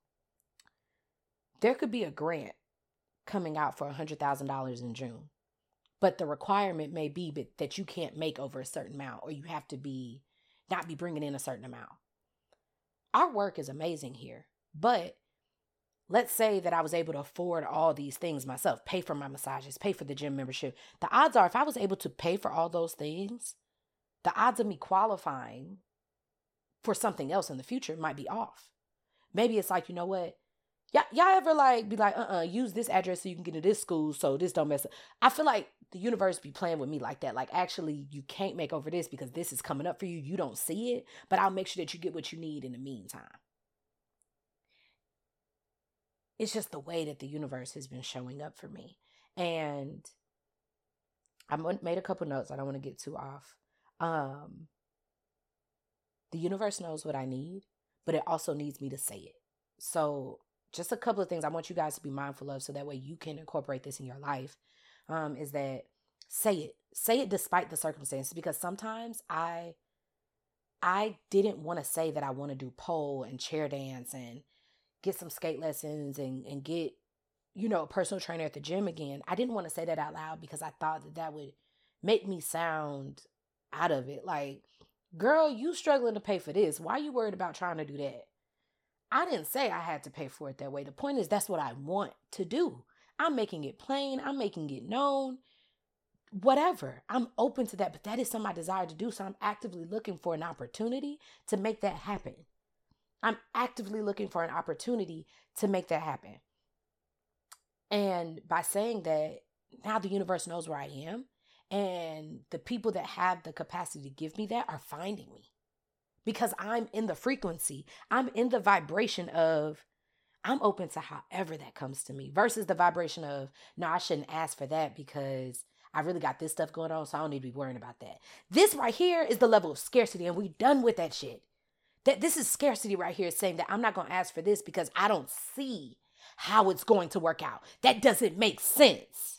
There could be a grant coming out for one hundred thousand dollars in June, but the requirement may be that you can't make over a certain amount, or you have to be, not be bringing in a certain amount. Our work is amazing here, but let's say that I was able to afford all these things myself, pay for my massages, pay for the gym membership. The odds are, if I was able to pay for all those things, the odds of me qualifying for something else in the future might be off. Maybe it's like, you know what? Y'all, y'all ever like be like, uh-uh, use this address so you can get to this school so this don't mess up. I feel like the universe be playing with me like that. Like, actually, you can't make over this because this is coming up for you. You don't see it, but I'll make sure that you get what you need in the meantime. It's just the way that the universe has been showing up for me. And I made a couple notes. I don't want to get too off. Um, the universe knows what I need, but it also needs me to say it. So just a couple of things I want you guys to be mindful of so that way you can incorporate this in your life, um, is that say it. Say it despite the circumstances, because sometimes I I didn't want to say that I want to do pole and chair dance and get some skate lessons and, and get, you know, a personal trainer at the gym again. I didn't want to say that out loud because I thought that that would make me sound out of it. Like, girl, you struggling to pay for this. Why are you worried about trying to do that? I didn't say I had to pay for it that way. The point is, that's what I want to do. I'm making it plain. I'm making it known. Whatever. I'm open to that, but that is something I desire to do. So I'm actively looking for an opportunity to make that happen. I'm actively looking for an opportunity to make that happen. And by saying that, now the universe knows where I am. And the people that have the capacity to give me that are finding me. Because I'm in the frequency. I'm in the vibration of, I'm open to however that comes to me. Versus the vibration of, no, I shouldn't ask for that because I really got this stuff going on, so I don't need to be worrying about that. This right here is the level of scarcity, and we done with that shit. That this is scarcity right here, saying that I'm not going to ask for this because I don't see how it's going to work out. That doesn't make sense.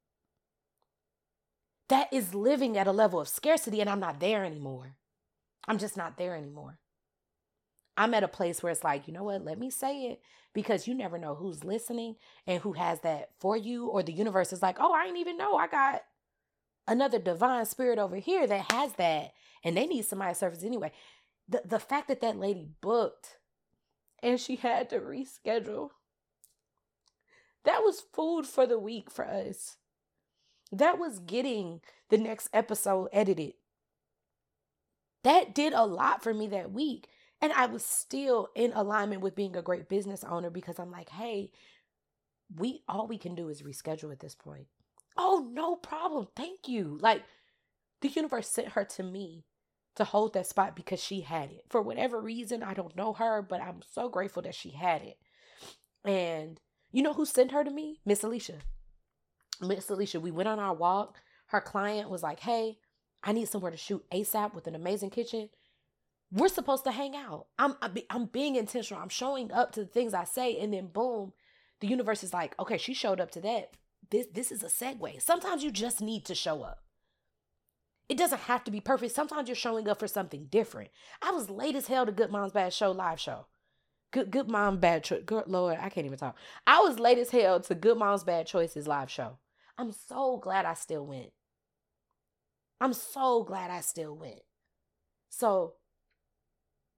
That is living at a level of scarcity, and I'm not there anymore. I'm just not there anymore. I'm at a place where it's like, you know what? Let me say it, because you never know who's listening and who has that for you, or the universe is like, oh, I didn't even know I got another divine spirit over here that has that, and they need somebody's service anyway. The, the fact that that lady booked and she had to reschedule, that was food for the week for us. That was getting the next episode edited. That did a lot for me that week. And I was still in alignment with being a great business owner, because I'm like, hey, we all we can do is reschedule at this point. Oh, no problem. Thank you. Like, the universe sent her to me to hold that spot because she had it. For whatever reason, I don't know her, but I'm so grateful that she had it. And you know who sent her to me? Miss Alicia. Miss Alicia, we went on our walk. Her client was like, hey, I need somewhere to shoot ASAP with an amazing kitchen. We're supposed to hang out. I'm, I'm being intentional. I'm showing up to the things I say. And then boom, the universe is like, okay, she showed up to that. This, this is a segue. Sometimes you just need to show up. It doesn't have to be perfect. Sometimes you're showing up for something different. I was late as hell to Good Mom's Bad Show live show. Good Good Mom Bad Choice. Good Lord, I can't even talk. I was late as hell to Good Mom's Bad Choices live show. I'm so glad I still went. I'm so glad I still went. So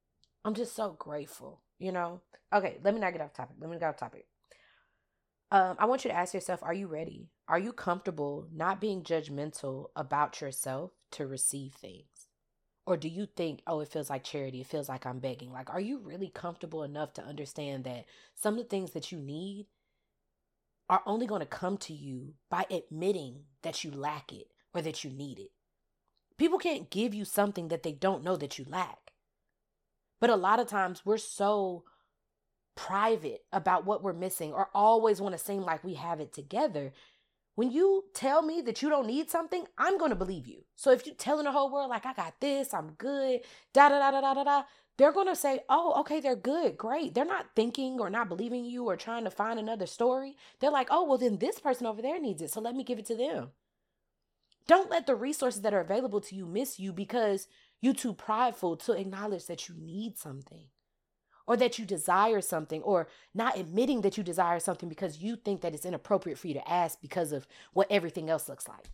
I'm just so grateful, you know? Okay, let me not get off topic. Let me get off topic. Um, I want you to ask yourself, are you ready? Are you comfortable not being judgmental about yourself to receive things? Or do you think, oh, it feels like charity, it feels like I'm begging? Like, are you really comfortable enough to understand that some of the things that you need are only going to come to you by admitting that you lack it or that you need it? People can't give you something that they don't know that you lack. But a lot of times we're so private about what we're missing or always want to seem like we have it together. When you tell me that you don't need something, I'm going to believe you. So if you're telling the whole world, like, I got this, I'm good, da da da da da da da, they're going to say, oh, okay, they're good, great. They're not thinking or not believing you or trying to find another story. They're like, oh, well, then this person over there needs it, so let me give it to them. Don't let the resources that are available to you miss you because you're too prideful to acknowledge that you need something or that you desire something, or not admitting that you desire something because you think that it's inappropriate for you to ask because of what everything else looks like.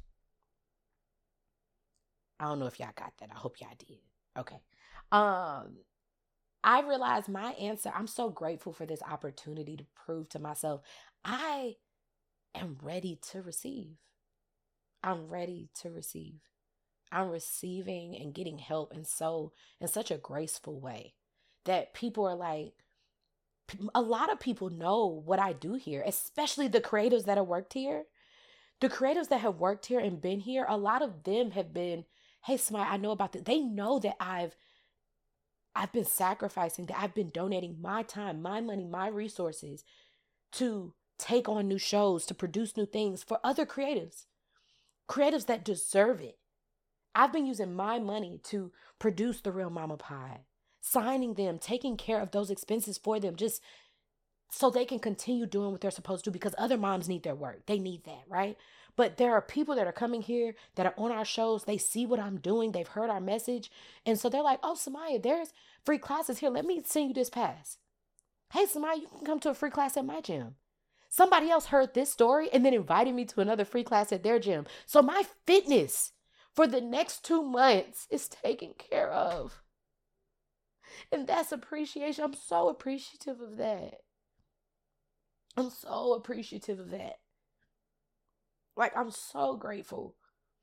I don't know if y'all got that. I hope y'all did. Okay. Um, I realized my answer. I'm so grateful for this opportunity to prove to myself I am ready to receive. I'm ready to receive. I'm receiving and getting help in so in such a graceful way that people are like, a lot of people know what I do here, especially the creatives that have worked here. The creatives that have worked here and been here, a lot of them have been, hey, Smile, I know about this. They know that I've I've been sacrificing, that I've been donating my time, my money, my resources to take on new shows, to produce new things for other creatives, creatives that deserve it. I've been using my money to produce The Real Mama Pie, signing them, taking care of those expenses for them, just so they can continue doing what they're supposed to do, because other moms need their work. They need that, right? But there are people that are coming here that are on our shows. They see what I'm doing. They've heard our message. And so they're like, oh, Samaya, there's free classes here. Let me send you this pass. Hey, Samaya, you can come to a free class at my gym. Somebody else heard this story and then invited me to another free class at their gym. So my fitness for the next two months is taken care of. And that's appreciation. I'm so appreciative of that. I'm so appreciative of that. Like, I'm so grateful.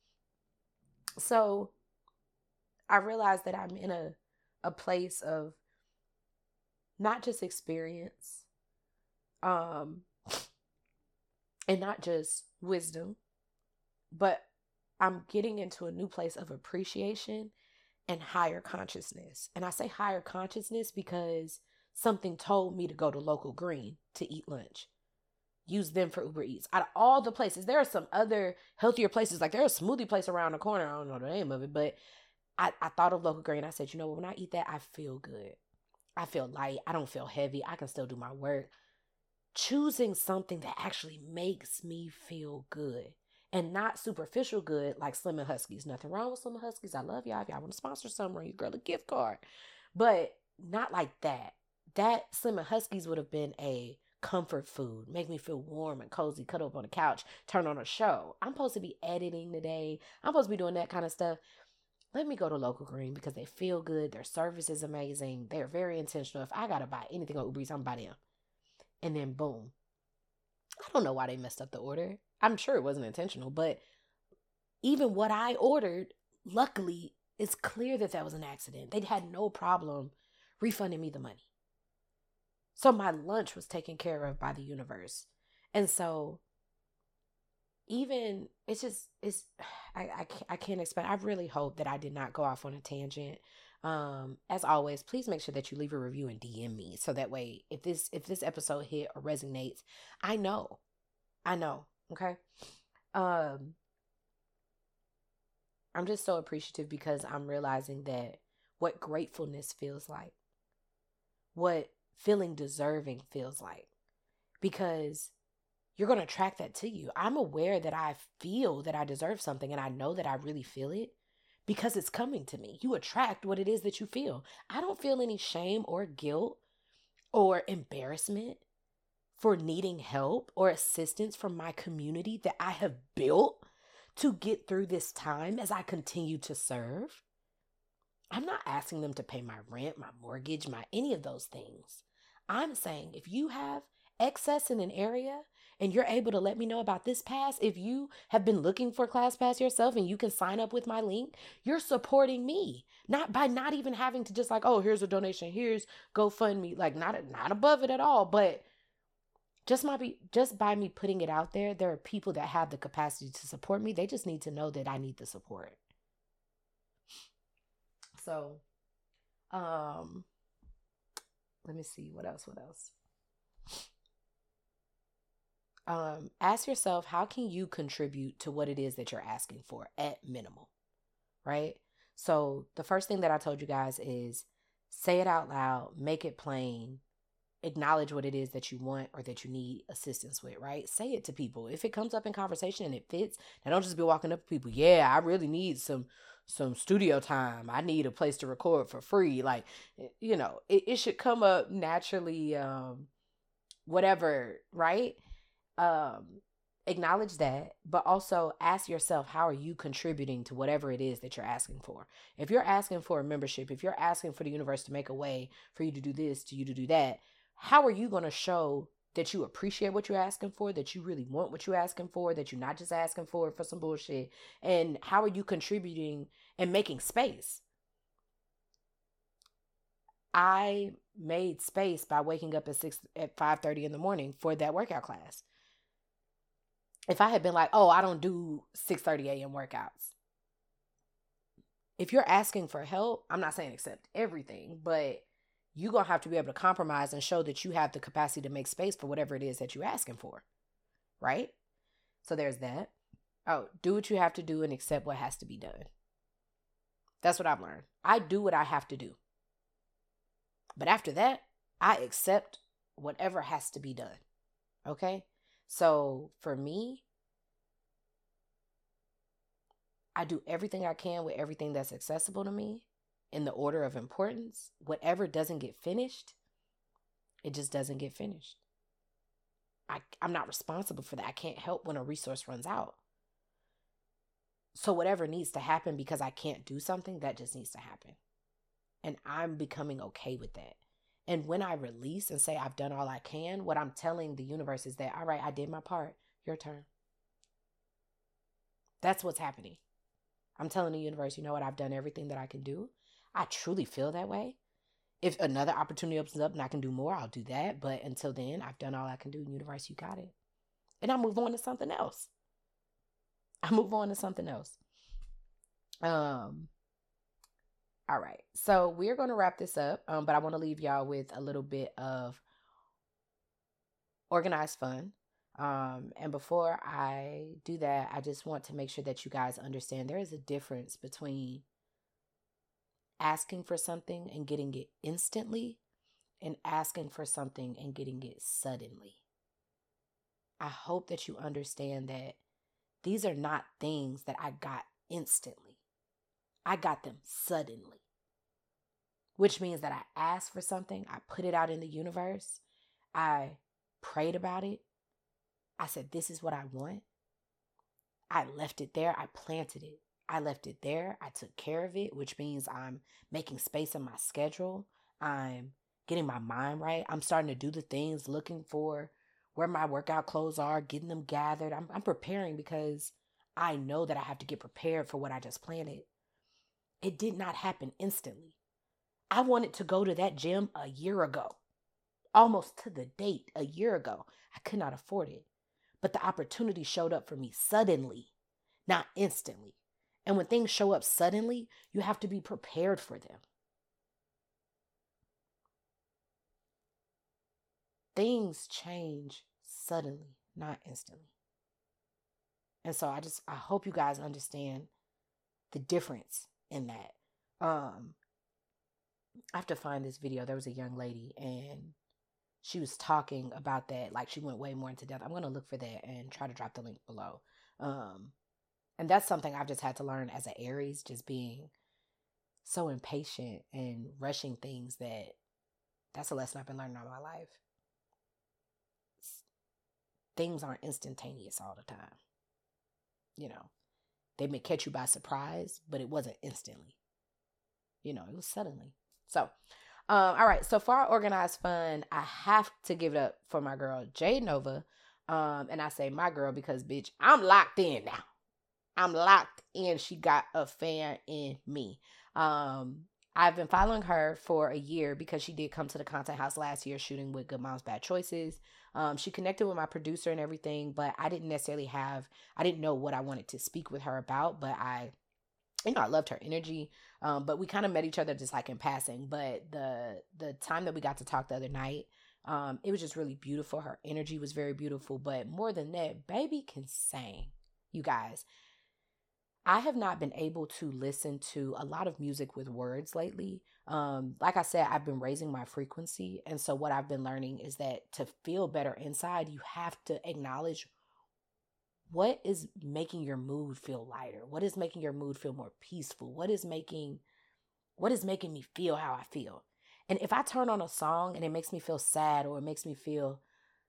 So I realized that I'm in a, a place of not just experience, um, and not just wisdom, but I'm getting into a new place of appreciation and higher consciousness. And I say higher consciousness because something told me to go to Local Green to eat lunch. Use them for Uber Eats. Out of all the places, there are some other healthier places. Like, there's a smoothie place around the corner. I don't know the name of it, but I, I thought of Local Green. I said, you know what? When I eat that, I feel good. I feel light. I don't feel heavy. I can still do my work. Choosing something that actually makes me feel good and not superficial good like Slim and Huskies. Nothing wrong with Slim and Huskies. I love y'all. If y'all want to sponsor something, you girl a gift card. But not like that. That Slim and Huskies would have been a comfort food, make me feel warm and cozy, cut up on the couch, turn on a show. I'm supposed to be editing today. I'm supposed to be doing that kind of stuff. Let me go to Local Green because they feel good. Their service is amazing. They're very intentional. If I got to buy anything on Uber Eats, I'm going to buy them. And then boom. I don't know why they messed up the order. I'm sure it wasn't intentional, but even what I ordered, luckily, it's clear that that was an accident. They had no problem refunding me the money. So my lunch was taken care of by the universe. And so even, it's just, it's, I, I, can't, I can't explain. I really hope that I did not go off on a tangent. Um, as always, please make sure that you leave a review and D M me. So that way, if this, if this episode hit or resonates, I know, I know. Okay. Um, I'm just so appreciative because I'm realizing that what gratefulness feels like, what feeling deserving feels like, because you're going to attract that to you. I'm aware that I feel that I deserve something, and I know that I really feel it because it's coming to me. You attract what it is that you feel. I don't feel any shame or guilt or embarrassment for needing help or assistance from my community that I have built to get through this time as I continue to serve. I'm not asking them to pay my rent, my mortgage, my any of those things. I'm saying if you have excess in an area and you're able to let me know about this pass, if you have been looking for ClassPass yourself and you can sign up with my link, you're supporting me. Not by not even having to just like, oh, here's a donation, here's GoFundMe, like not not above it at all, but just my be just by me putting it out there, there are people that have the capacity to support me. They just need to know that I need the support. So, um, let me see what else. What else? Um, ask yourself, how can you contribute to what it is that you're asking for at minimal, right? So the first thing that I told you guys is say it out loud, make it plain, acknowledge what it is that you want or that you need assistance with, right? Say it to people. If it comes up in conversation and it fits, now don't just be walking up to people, yeah, I really need some some studio time. I need a place to record for free. Like, you know, it, it should come up naturally, um, whatever, right? Um, acknowledge that, but also ask yourself, how are you contributing to whatever it is that you're asking for? If you're asking for a membership, if you're asking for the universe to make a way for you to do this, to you to do that, how are you going to show that you appreciate what you're asking for, that you really want what you're asking for, that you're not just asking for for some bullshit? And how are you contributing and making space? I made space by waking up at six at five thirty in the morning for that workout class. If I had been like, oh, I don't do six thirty a.m. workouts. If you're asking for help, I'm not saying accept everything, but you're going to have to be able to compromise and show that you have the capacity to make space for whatever it is that you're asking for, right? So there's that. Oh, do what you have to do and accept what has to be done. That's what I've learned. I do what I have to do. But after that, I accept whatever has to be done. Okay? So for me, I do everything I can with everything that's accessible to me in the order of importance. Whatever doesn't get finished, it just doesn't get finished. I, I'm not responsible for that. I can't help when a resource runs out. So whatever needs to happen because I can't do something, that just needs to happen. And I'm becoming okay with that. And when I release and say I've done all I can, what I'm telling the universe is that, all right, I did my part. Your turn. That's what's happening. I'm telling the universe, you know what? I've done everything that I can do. I truly feel that way. If another opportunity opens up and I can do more, I'll do that. But until then, I've done all I can do. Universe, you got it. And I move on to something else. I move on to something else. Um, all right. So we're going to wrap this up. Um, but I want to leave y'all with a little bit of organized fun. Um, and before I do that, I just want to make sure that you guys understand there is a difference between asking for something and getting it instantly and asking for something and getting it suddenly. I hope that you understand that these are not things that I got instantly. I got them suddenly, which means that I asked for something. I put it out in the universe. I prayed about it. I said, this is what I want. I left it there. I planted it. I left it there. I took care of it, which means I'm making space in my schedule. I'm getting my mind right. I'm starting to do the things, looking for where my workout clothes are, getting them gathered. I'm, I'm preparing because I know that I have to get prepared for what I just planted. It did not happen instantly. I wanted to go to that gym a year ago, almost to the date a year ago. I could not afford it. But the opportunity showed up for me suddenly, not instantly. And when things show up suddenly, you have to be prepared for them. Things change suddenly, not instantly. And so I just, I hope you guys understand the difference in that. Um, I have to find this video. There was a young lady and she was talking about that. Like she went way more into depth. I'm going to look for that and try to drop the link below. Um, and that's something I've just had to learn as an Aries, just being so impatient and rushing things, that that's a lesson I've been learning all my life. Things aren't instantaneous all the time. You know, they may catch you by surprise, but it wasn't instantly. You know, it was suddenly. So, um, all right. So for our organized fun, I have to give it up for my girl Jade Nova. Um, and I say my girl because bitch, I'm locked in now. I'm locked in. She got a fan in me. Um, I've been following her for a year because she did come to the Content House last year shooting with Good Moms Bad Choices. Um, she connected with my producer and everything, but I didn't necessarily have, I didn't know what I wanted to speak with her about, but I, you know, I loved her energy. Um, but we kind of met each other just like in passing. But the the time that we got to talk the other night, um, it was just really beautiful. Her energy was very beautiful. But more than that, baby can sing, you guys. I have not been able to listen to a lot of music with words lately. Um, like I said, I've been raising my frequency. And so what I've been learning is that to feel better inside, you have to acknowledge what is making your mood feel lighter. What is making your mood feel more peaceful? What is making what is making me feel how I feel? And if I turn on a song and it makes me feel sad, or it makes me feel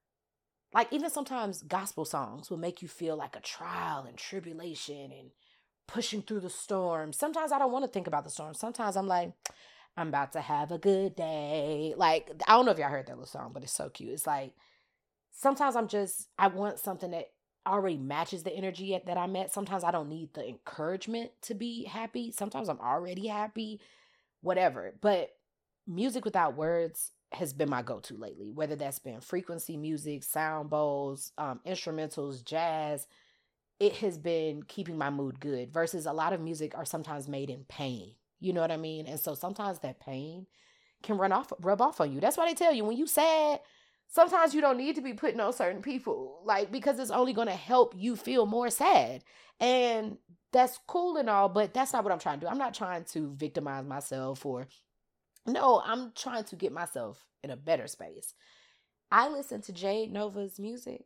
like, even sometimes gospel songs will make you feel like a trial and tribulation and pushing through the storm. Sometimes I don't want to think about the storm. Sometimes I'm like, I'm about to have a good day. Like, I don't know if y'all heard that little song, but it's so cute. It's like, sometimes I'm just, I want something that already matches the energy that I'm at. Sometimes I don't need the encouragement to be happy. Sometimes I'm already happy, whatever. But music without words has been my go-to lately, whether that's been frequency music, sound bowls, um, instrumentals, jazz. It has been keeping my mood good, versus a lot of music are sometimes made in pain. You know what I mean? And so sometimes that pain can run off, rub off on you. That's why they tell you when you sad, sometimes you don't need to be putting on certain people, like, because it's only going to help you feel more sad. And that's cool and all, but that's not what I'm trying to do. I'm not trying to victimize myself, or no, I'm trying to get myself in a better space. I listen to Jade Nova's music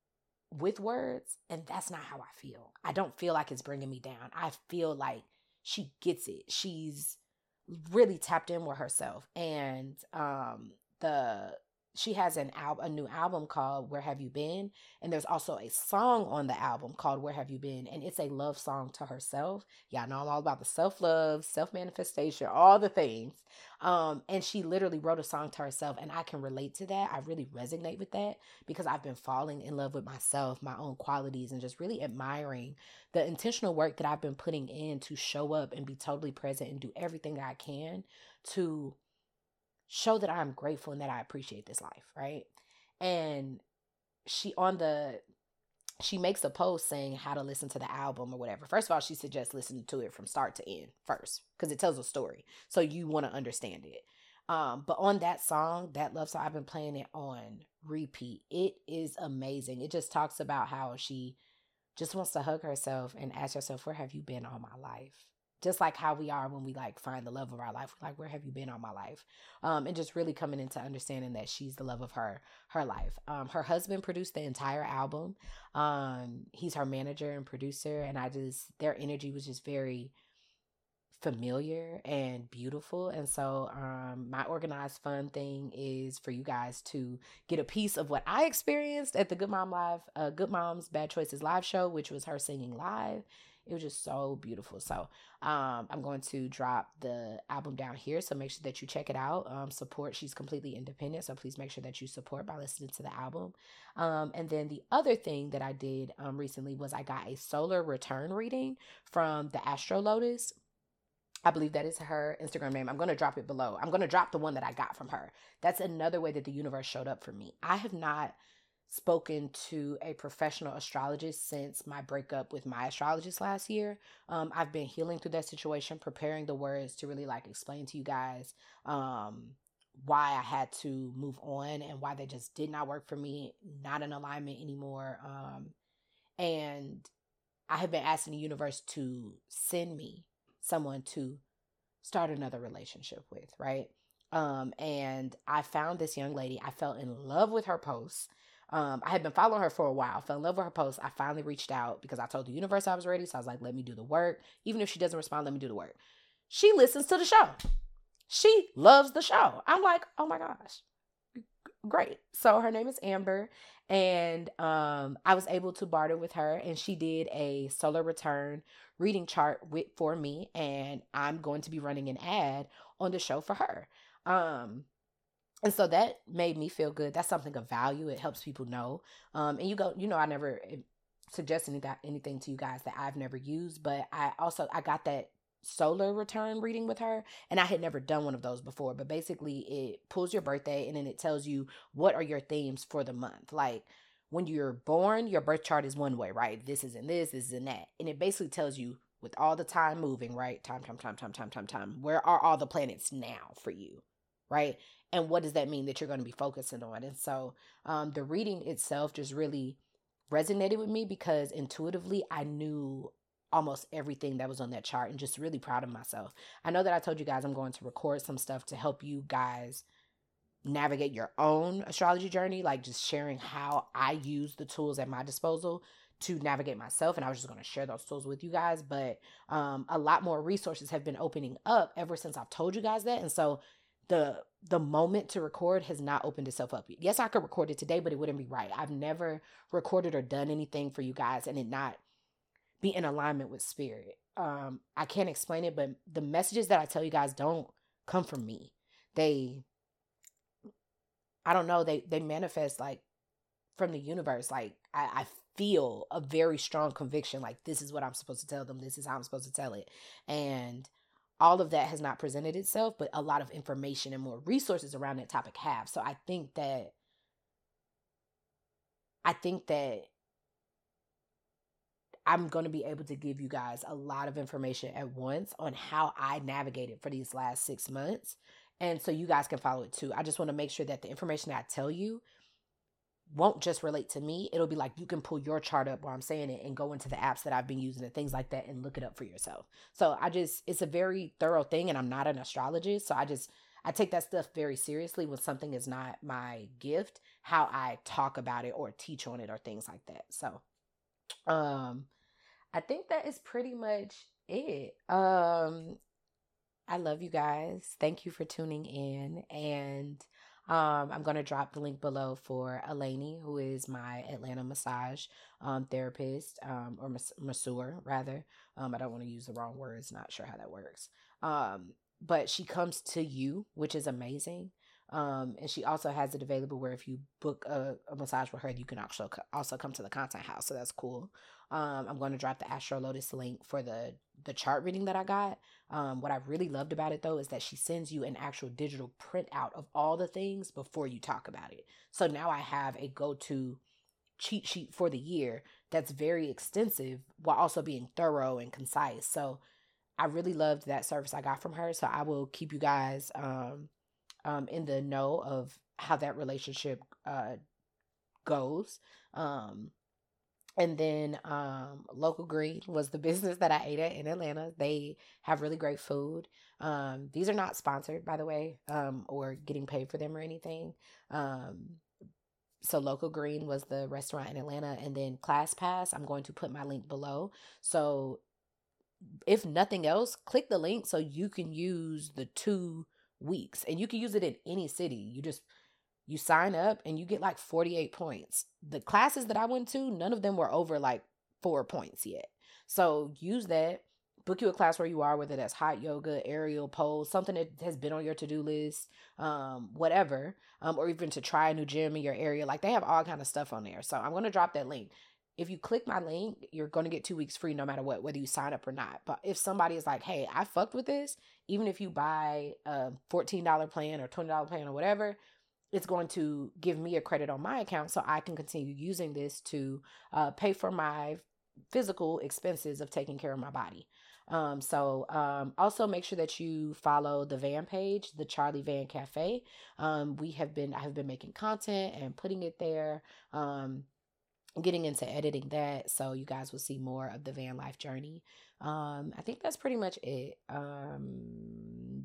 with words, and that's not how I feel. I don't feel like it's bringing me down. I feel like she gets it. She's really tapped in with herself. And um the she has an album, a new album called Where Have You Been? And there's also a song on the album called Where Have You Been? And it's a love song to herself. Y'all know I'm all about the self-love, self-manifestation, all the things. Um, and she literally wrote a song to herself, and I can relate to that. I really resonate with that because I've been falling in love with myself, my own qualities, and just really admiring the intentional work that I've been putting in to show up and be totally present and do everything that I can to show that I'm grateful and that I appreciate this life, right? And she on the she makes a post saying how to listen to the album or whatever. First of all, she suggests listening to it from start to end first, because it tells a story, so you want to understand it. Um, but on that song, that love song, I've been playing it on repeat. It is amazing. It just talks about how she just wants to hug herself and ask herself, where have you been all my life? Just like how we are when we like find the love of our life. We're like, where have you been all my life? Um, and just really coming into understanding that she's the love of her her life. Um, her husband produced the entire album. Um, he's her manager and producer, and I just their energy was just very familiar and beautiful. And so um, my organized fun thing is for you guys to get a piece of what I experienced at the Good Mom Live, uh, Good Moms Bad Choices live show, which was her singing live. It was just so beautiful. So um, I'm going to drop the album down here. So make sure that you check it out. Um, support. She's completely independent. So please make sure that you support by listening to the album. Um, and then the other thing that I did um, recently was I got a solar return reading from the Astro Lotus. I believe that is her Instagram name. I'm going to drop it below. I'm going to drop the one that I got from her. That's another way that the universe showed up for me. I have not spoken to a professional astrologist since my breakup with my astrologist last year. Um, I've been healing through that situation, preparing the words to really like explain to you guys um, why I had to move on and why they just did not work for me, not in alignment anymore. Um, and I have been asking the universe to send me someone to start another relationship with, right? Um, and I found this young lady. I fell in love with her posts. Um, I had been following her for a while, fell in love with her post. I finally reached out because I told the universe I was ready. So I was like, let me do the work. Even if she doesn't respond, let me do the work. She listens to the show. She loves the show. I'm like, oh my gosh, great. So her name is Amber, And um, I was able to barter with her, and she did a solar return reading chart with for me, and I'm going to be running an ad on the show for her. Um, and so that made me feel good. That's something of value. It helps people know. Um, and you go, you know, I never eh, suggest any, anything to you guys that I've never used, but I also I got that solar return reading with her, and I had never done one of those before. But basically it pulls your birthday, and then it tells you what are your themes for the month. Like when you're born, your birth chart is one way, right? This is in this, this is in that. And it basically tells you with all the time moving, right? Time, time, time, time, time, time, time. Where are all the planets now for you? Right? And what does that mean that you're going to be focusing on? And so um, the reading itself just really resonated with me because intuitively I knew almost everything that was on that chart, and just really proud of myself. I know that I told you guys I'm going to record some stuff to help you guys navigate your own astrology journey, like just sharing how I use the tools at my disposal to navigate myself. And I was just going to share those tools with you guys. But um, a lot more resources have been opening up ever since I've told you guys that. And so the the moment to record has not opened itself up. Yes, I could record it today, but it wouldn't be right. I've never recorded or done anything for you guys and it not be in alignment with spirit. Um, I can't explain it, but the messages that I tell you guys don't come from me. They, I don't know, they they manifest like from the universe. Like I, I feel a very strong conviction, like this is what I'm supposed to tell them. This is how I'm supposed to tell it. And all of that has not presented itself, but a lot of information and more resources around that topic have. So I think that, I think that I'm going to be able to give you guys a lot of information at once on how I navigated for these last six months. And so you guys can follow it too. I just want to make sure that the information that I tell you won't just relate to me. It'll be like you can pull your chart up while I'm saying it and go into the apps that I've been using and things like that and look it up for yourself. So I just, it's a very thorough thing, and I'm not an astrologist. So I just, I take that stuff very seriously when something is not my gift, how I talk about it or teach on it or things like that. So, um, I think that is pretty much it. Um, I love you guys. Thank you for tuning in. And um, I'm going to drop the link below for Eleni, who is my Atlanta massage um, therapist um, or mas- masseur, rather. Um, I don't want to use the wrong words. Not sure how that works. Um, but she comes to you, which is amazing. Um, and she also has it available where if you book a, a massage with her, you can also also come to the content house. So that's cool. Um, I'm going to drop the Astro Lotus link for the the chart reading that I got. Um, what I really loved about it though is that she sends you an actual digital printout of all the things before you talk about it. So now I have a go-to cheat sheet for the year that's very extensive while also being thorough and concise. So I really loved that service I got from her. So I will keep you guys um, um, in the know of how that relationship uh, goes. Um, and then um, Local Green was the business that I ate at in Atlanta. They have really great food. Um, these are not sponsored, by the way, um, or getting paid for them or anything. Um, so Local Green was the restaurant in Atlanta. And then ClassPass, I'm going to put my link below. So if nothing else, click the link so you can use the two weeks. And you can use it in any city. You just you sign up and you get like forty-eight points. The classes that I went to, none of them were over like four points yet. So use that. Book you a class where you are, whether that's hot yoga, aerial pose, something that has been on your to-do list, um, whatever, um, or even to try a new gym in your area. Like they have all kind of stuff on there. So I'm going to drop that link. If you click my link, you're going to get two weeks free no matter what, whether you sign up or not. But if somebody is like, hey, I fucked with this, even if you buy a fourteen dollars plan or twenty dollars plan or whatever, it's going to give me a credit on my account so I can continue using this to uh, pay for my physical expenses of taking care of my body. Um, so um, also make sure that you follow the Van page, the Charlie Van Cafe. Um, we have been, I have been making content and putting it there, um, getting into editing that. So you guys will see more of the van life journey. Um, I think that's pretty much it. Um,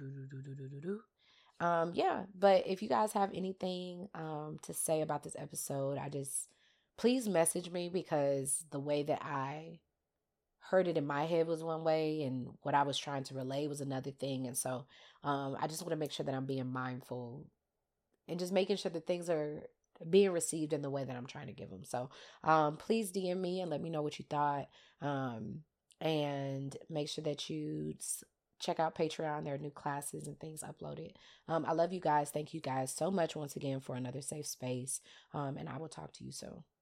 um, yeah, but if you guys have anything um, to say about this episode, I just, please message me because the way that I heard it in my head was one way and what I was trying to relay was another thing. And so um, I just want to make sure that I'm being mindful and just making sure that things are being received in the way that I'm trying to give them. So um, please D M me and let me know what you thought. Um, and make sure that you check out Patreon. There are new classes and things uploaded. Um, I love you guys. Thank you guys so much once again for another safe space. Um, and I will talk to you soon.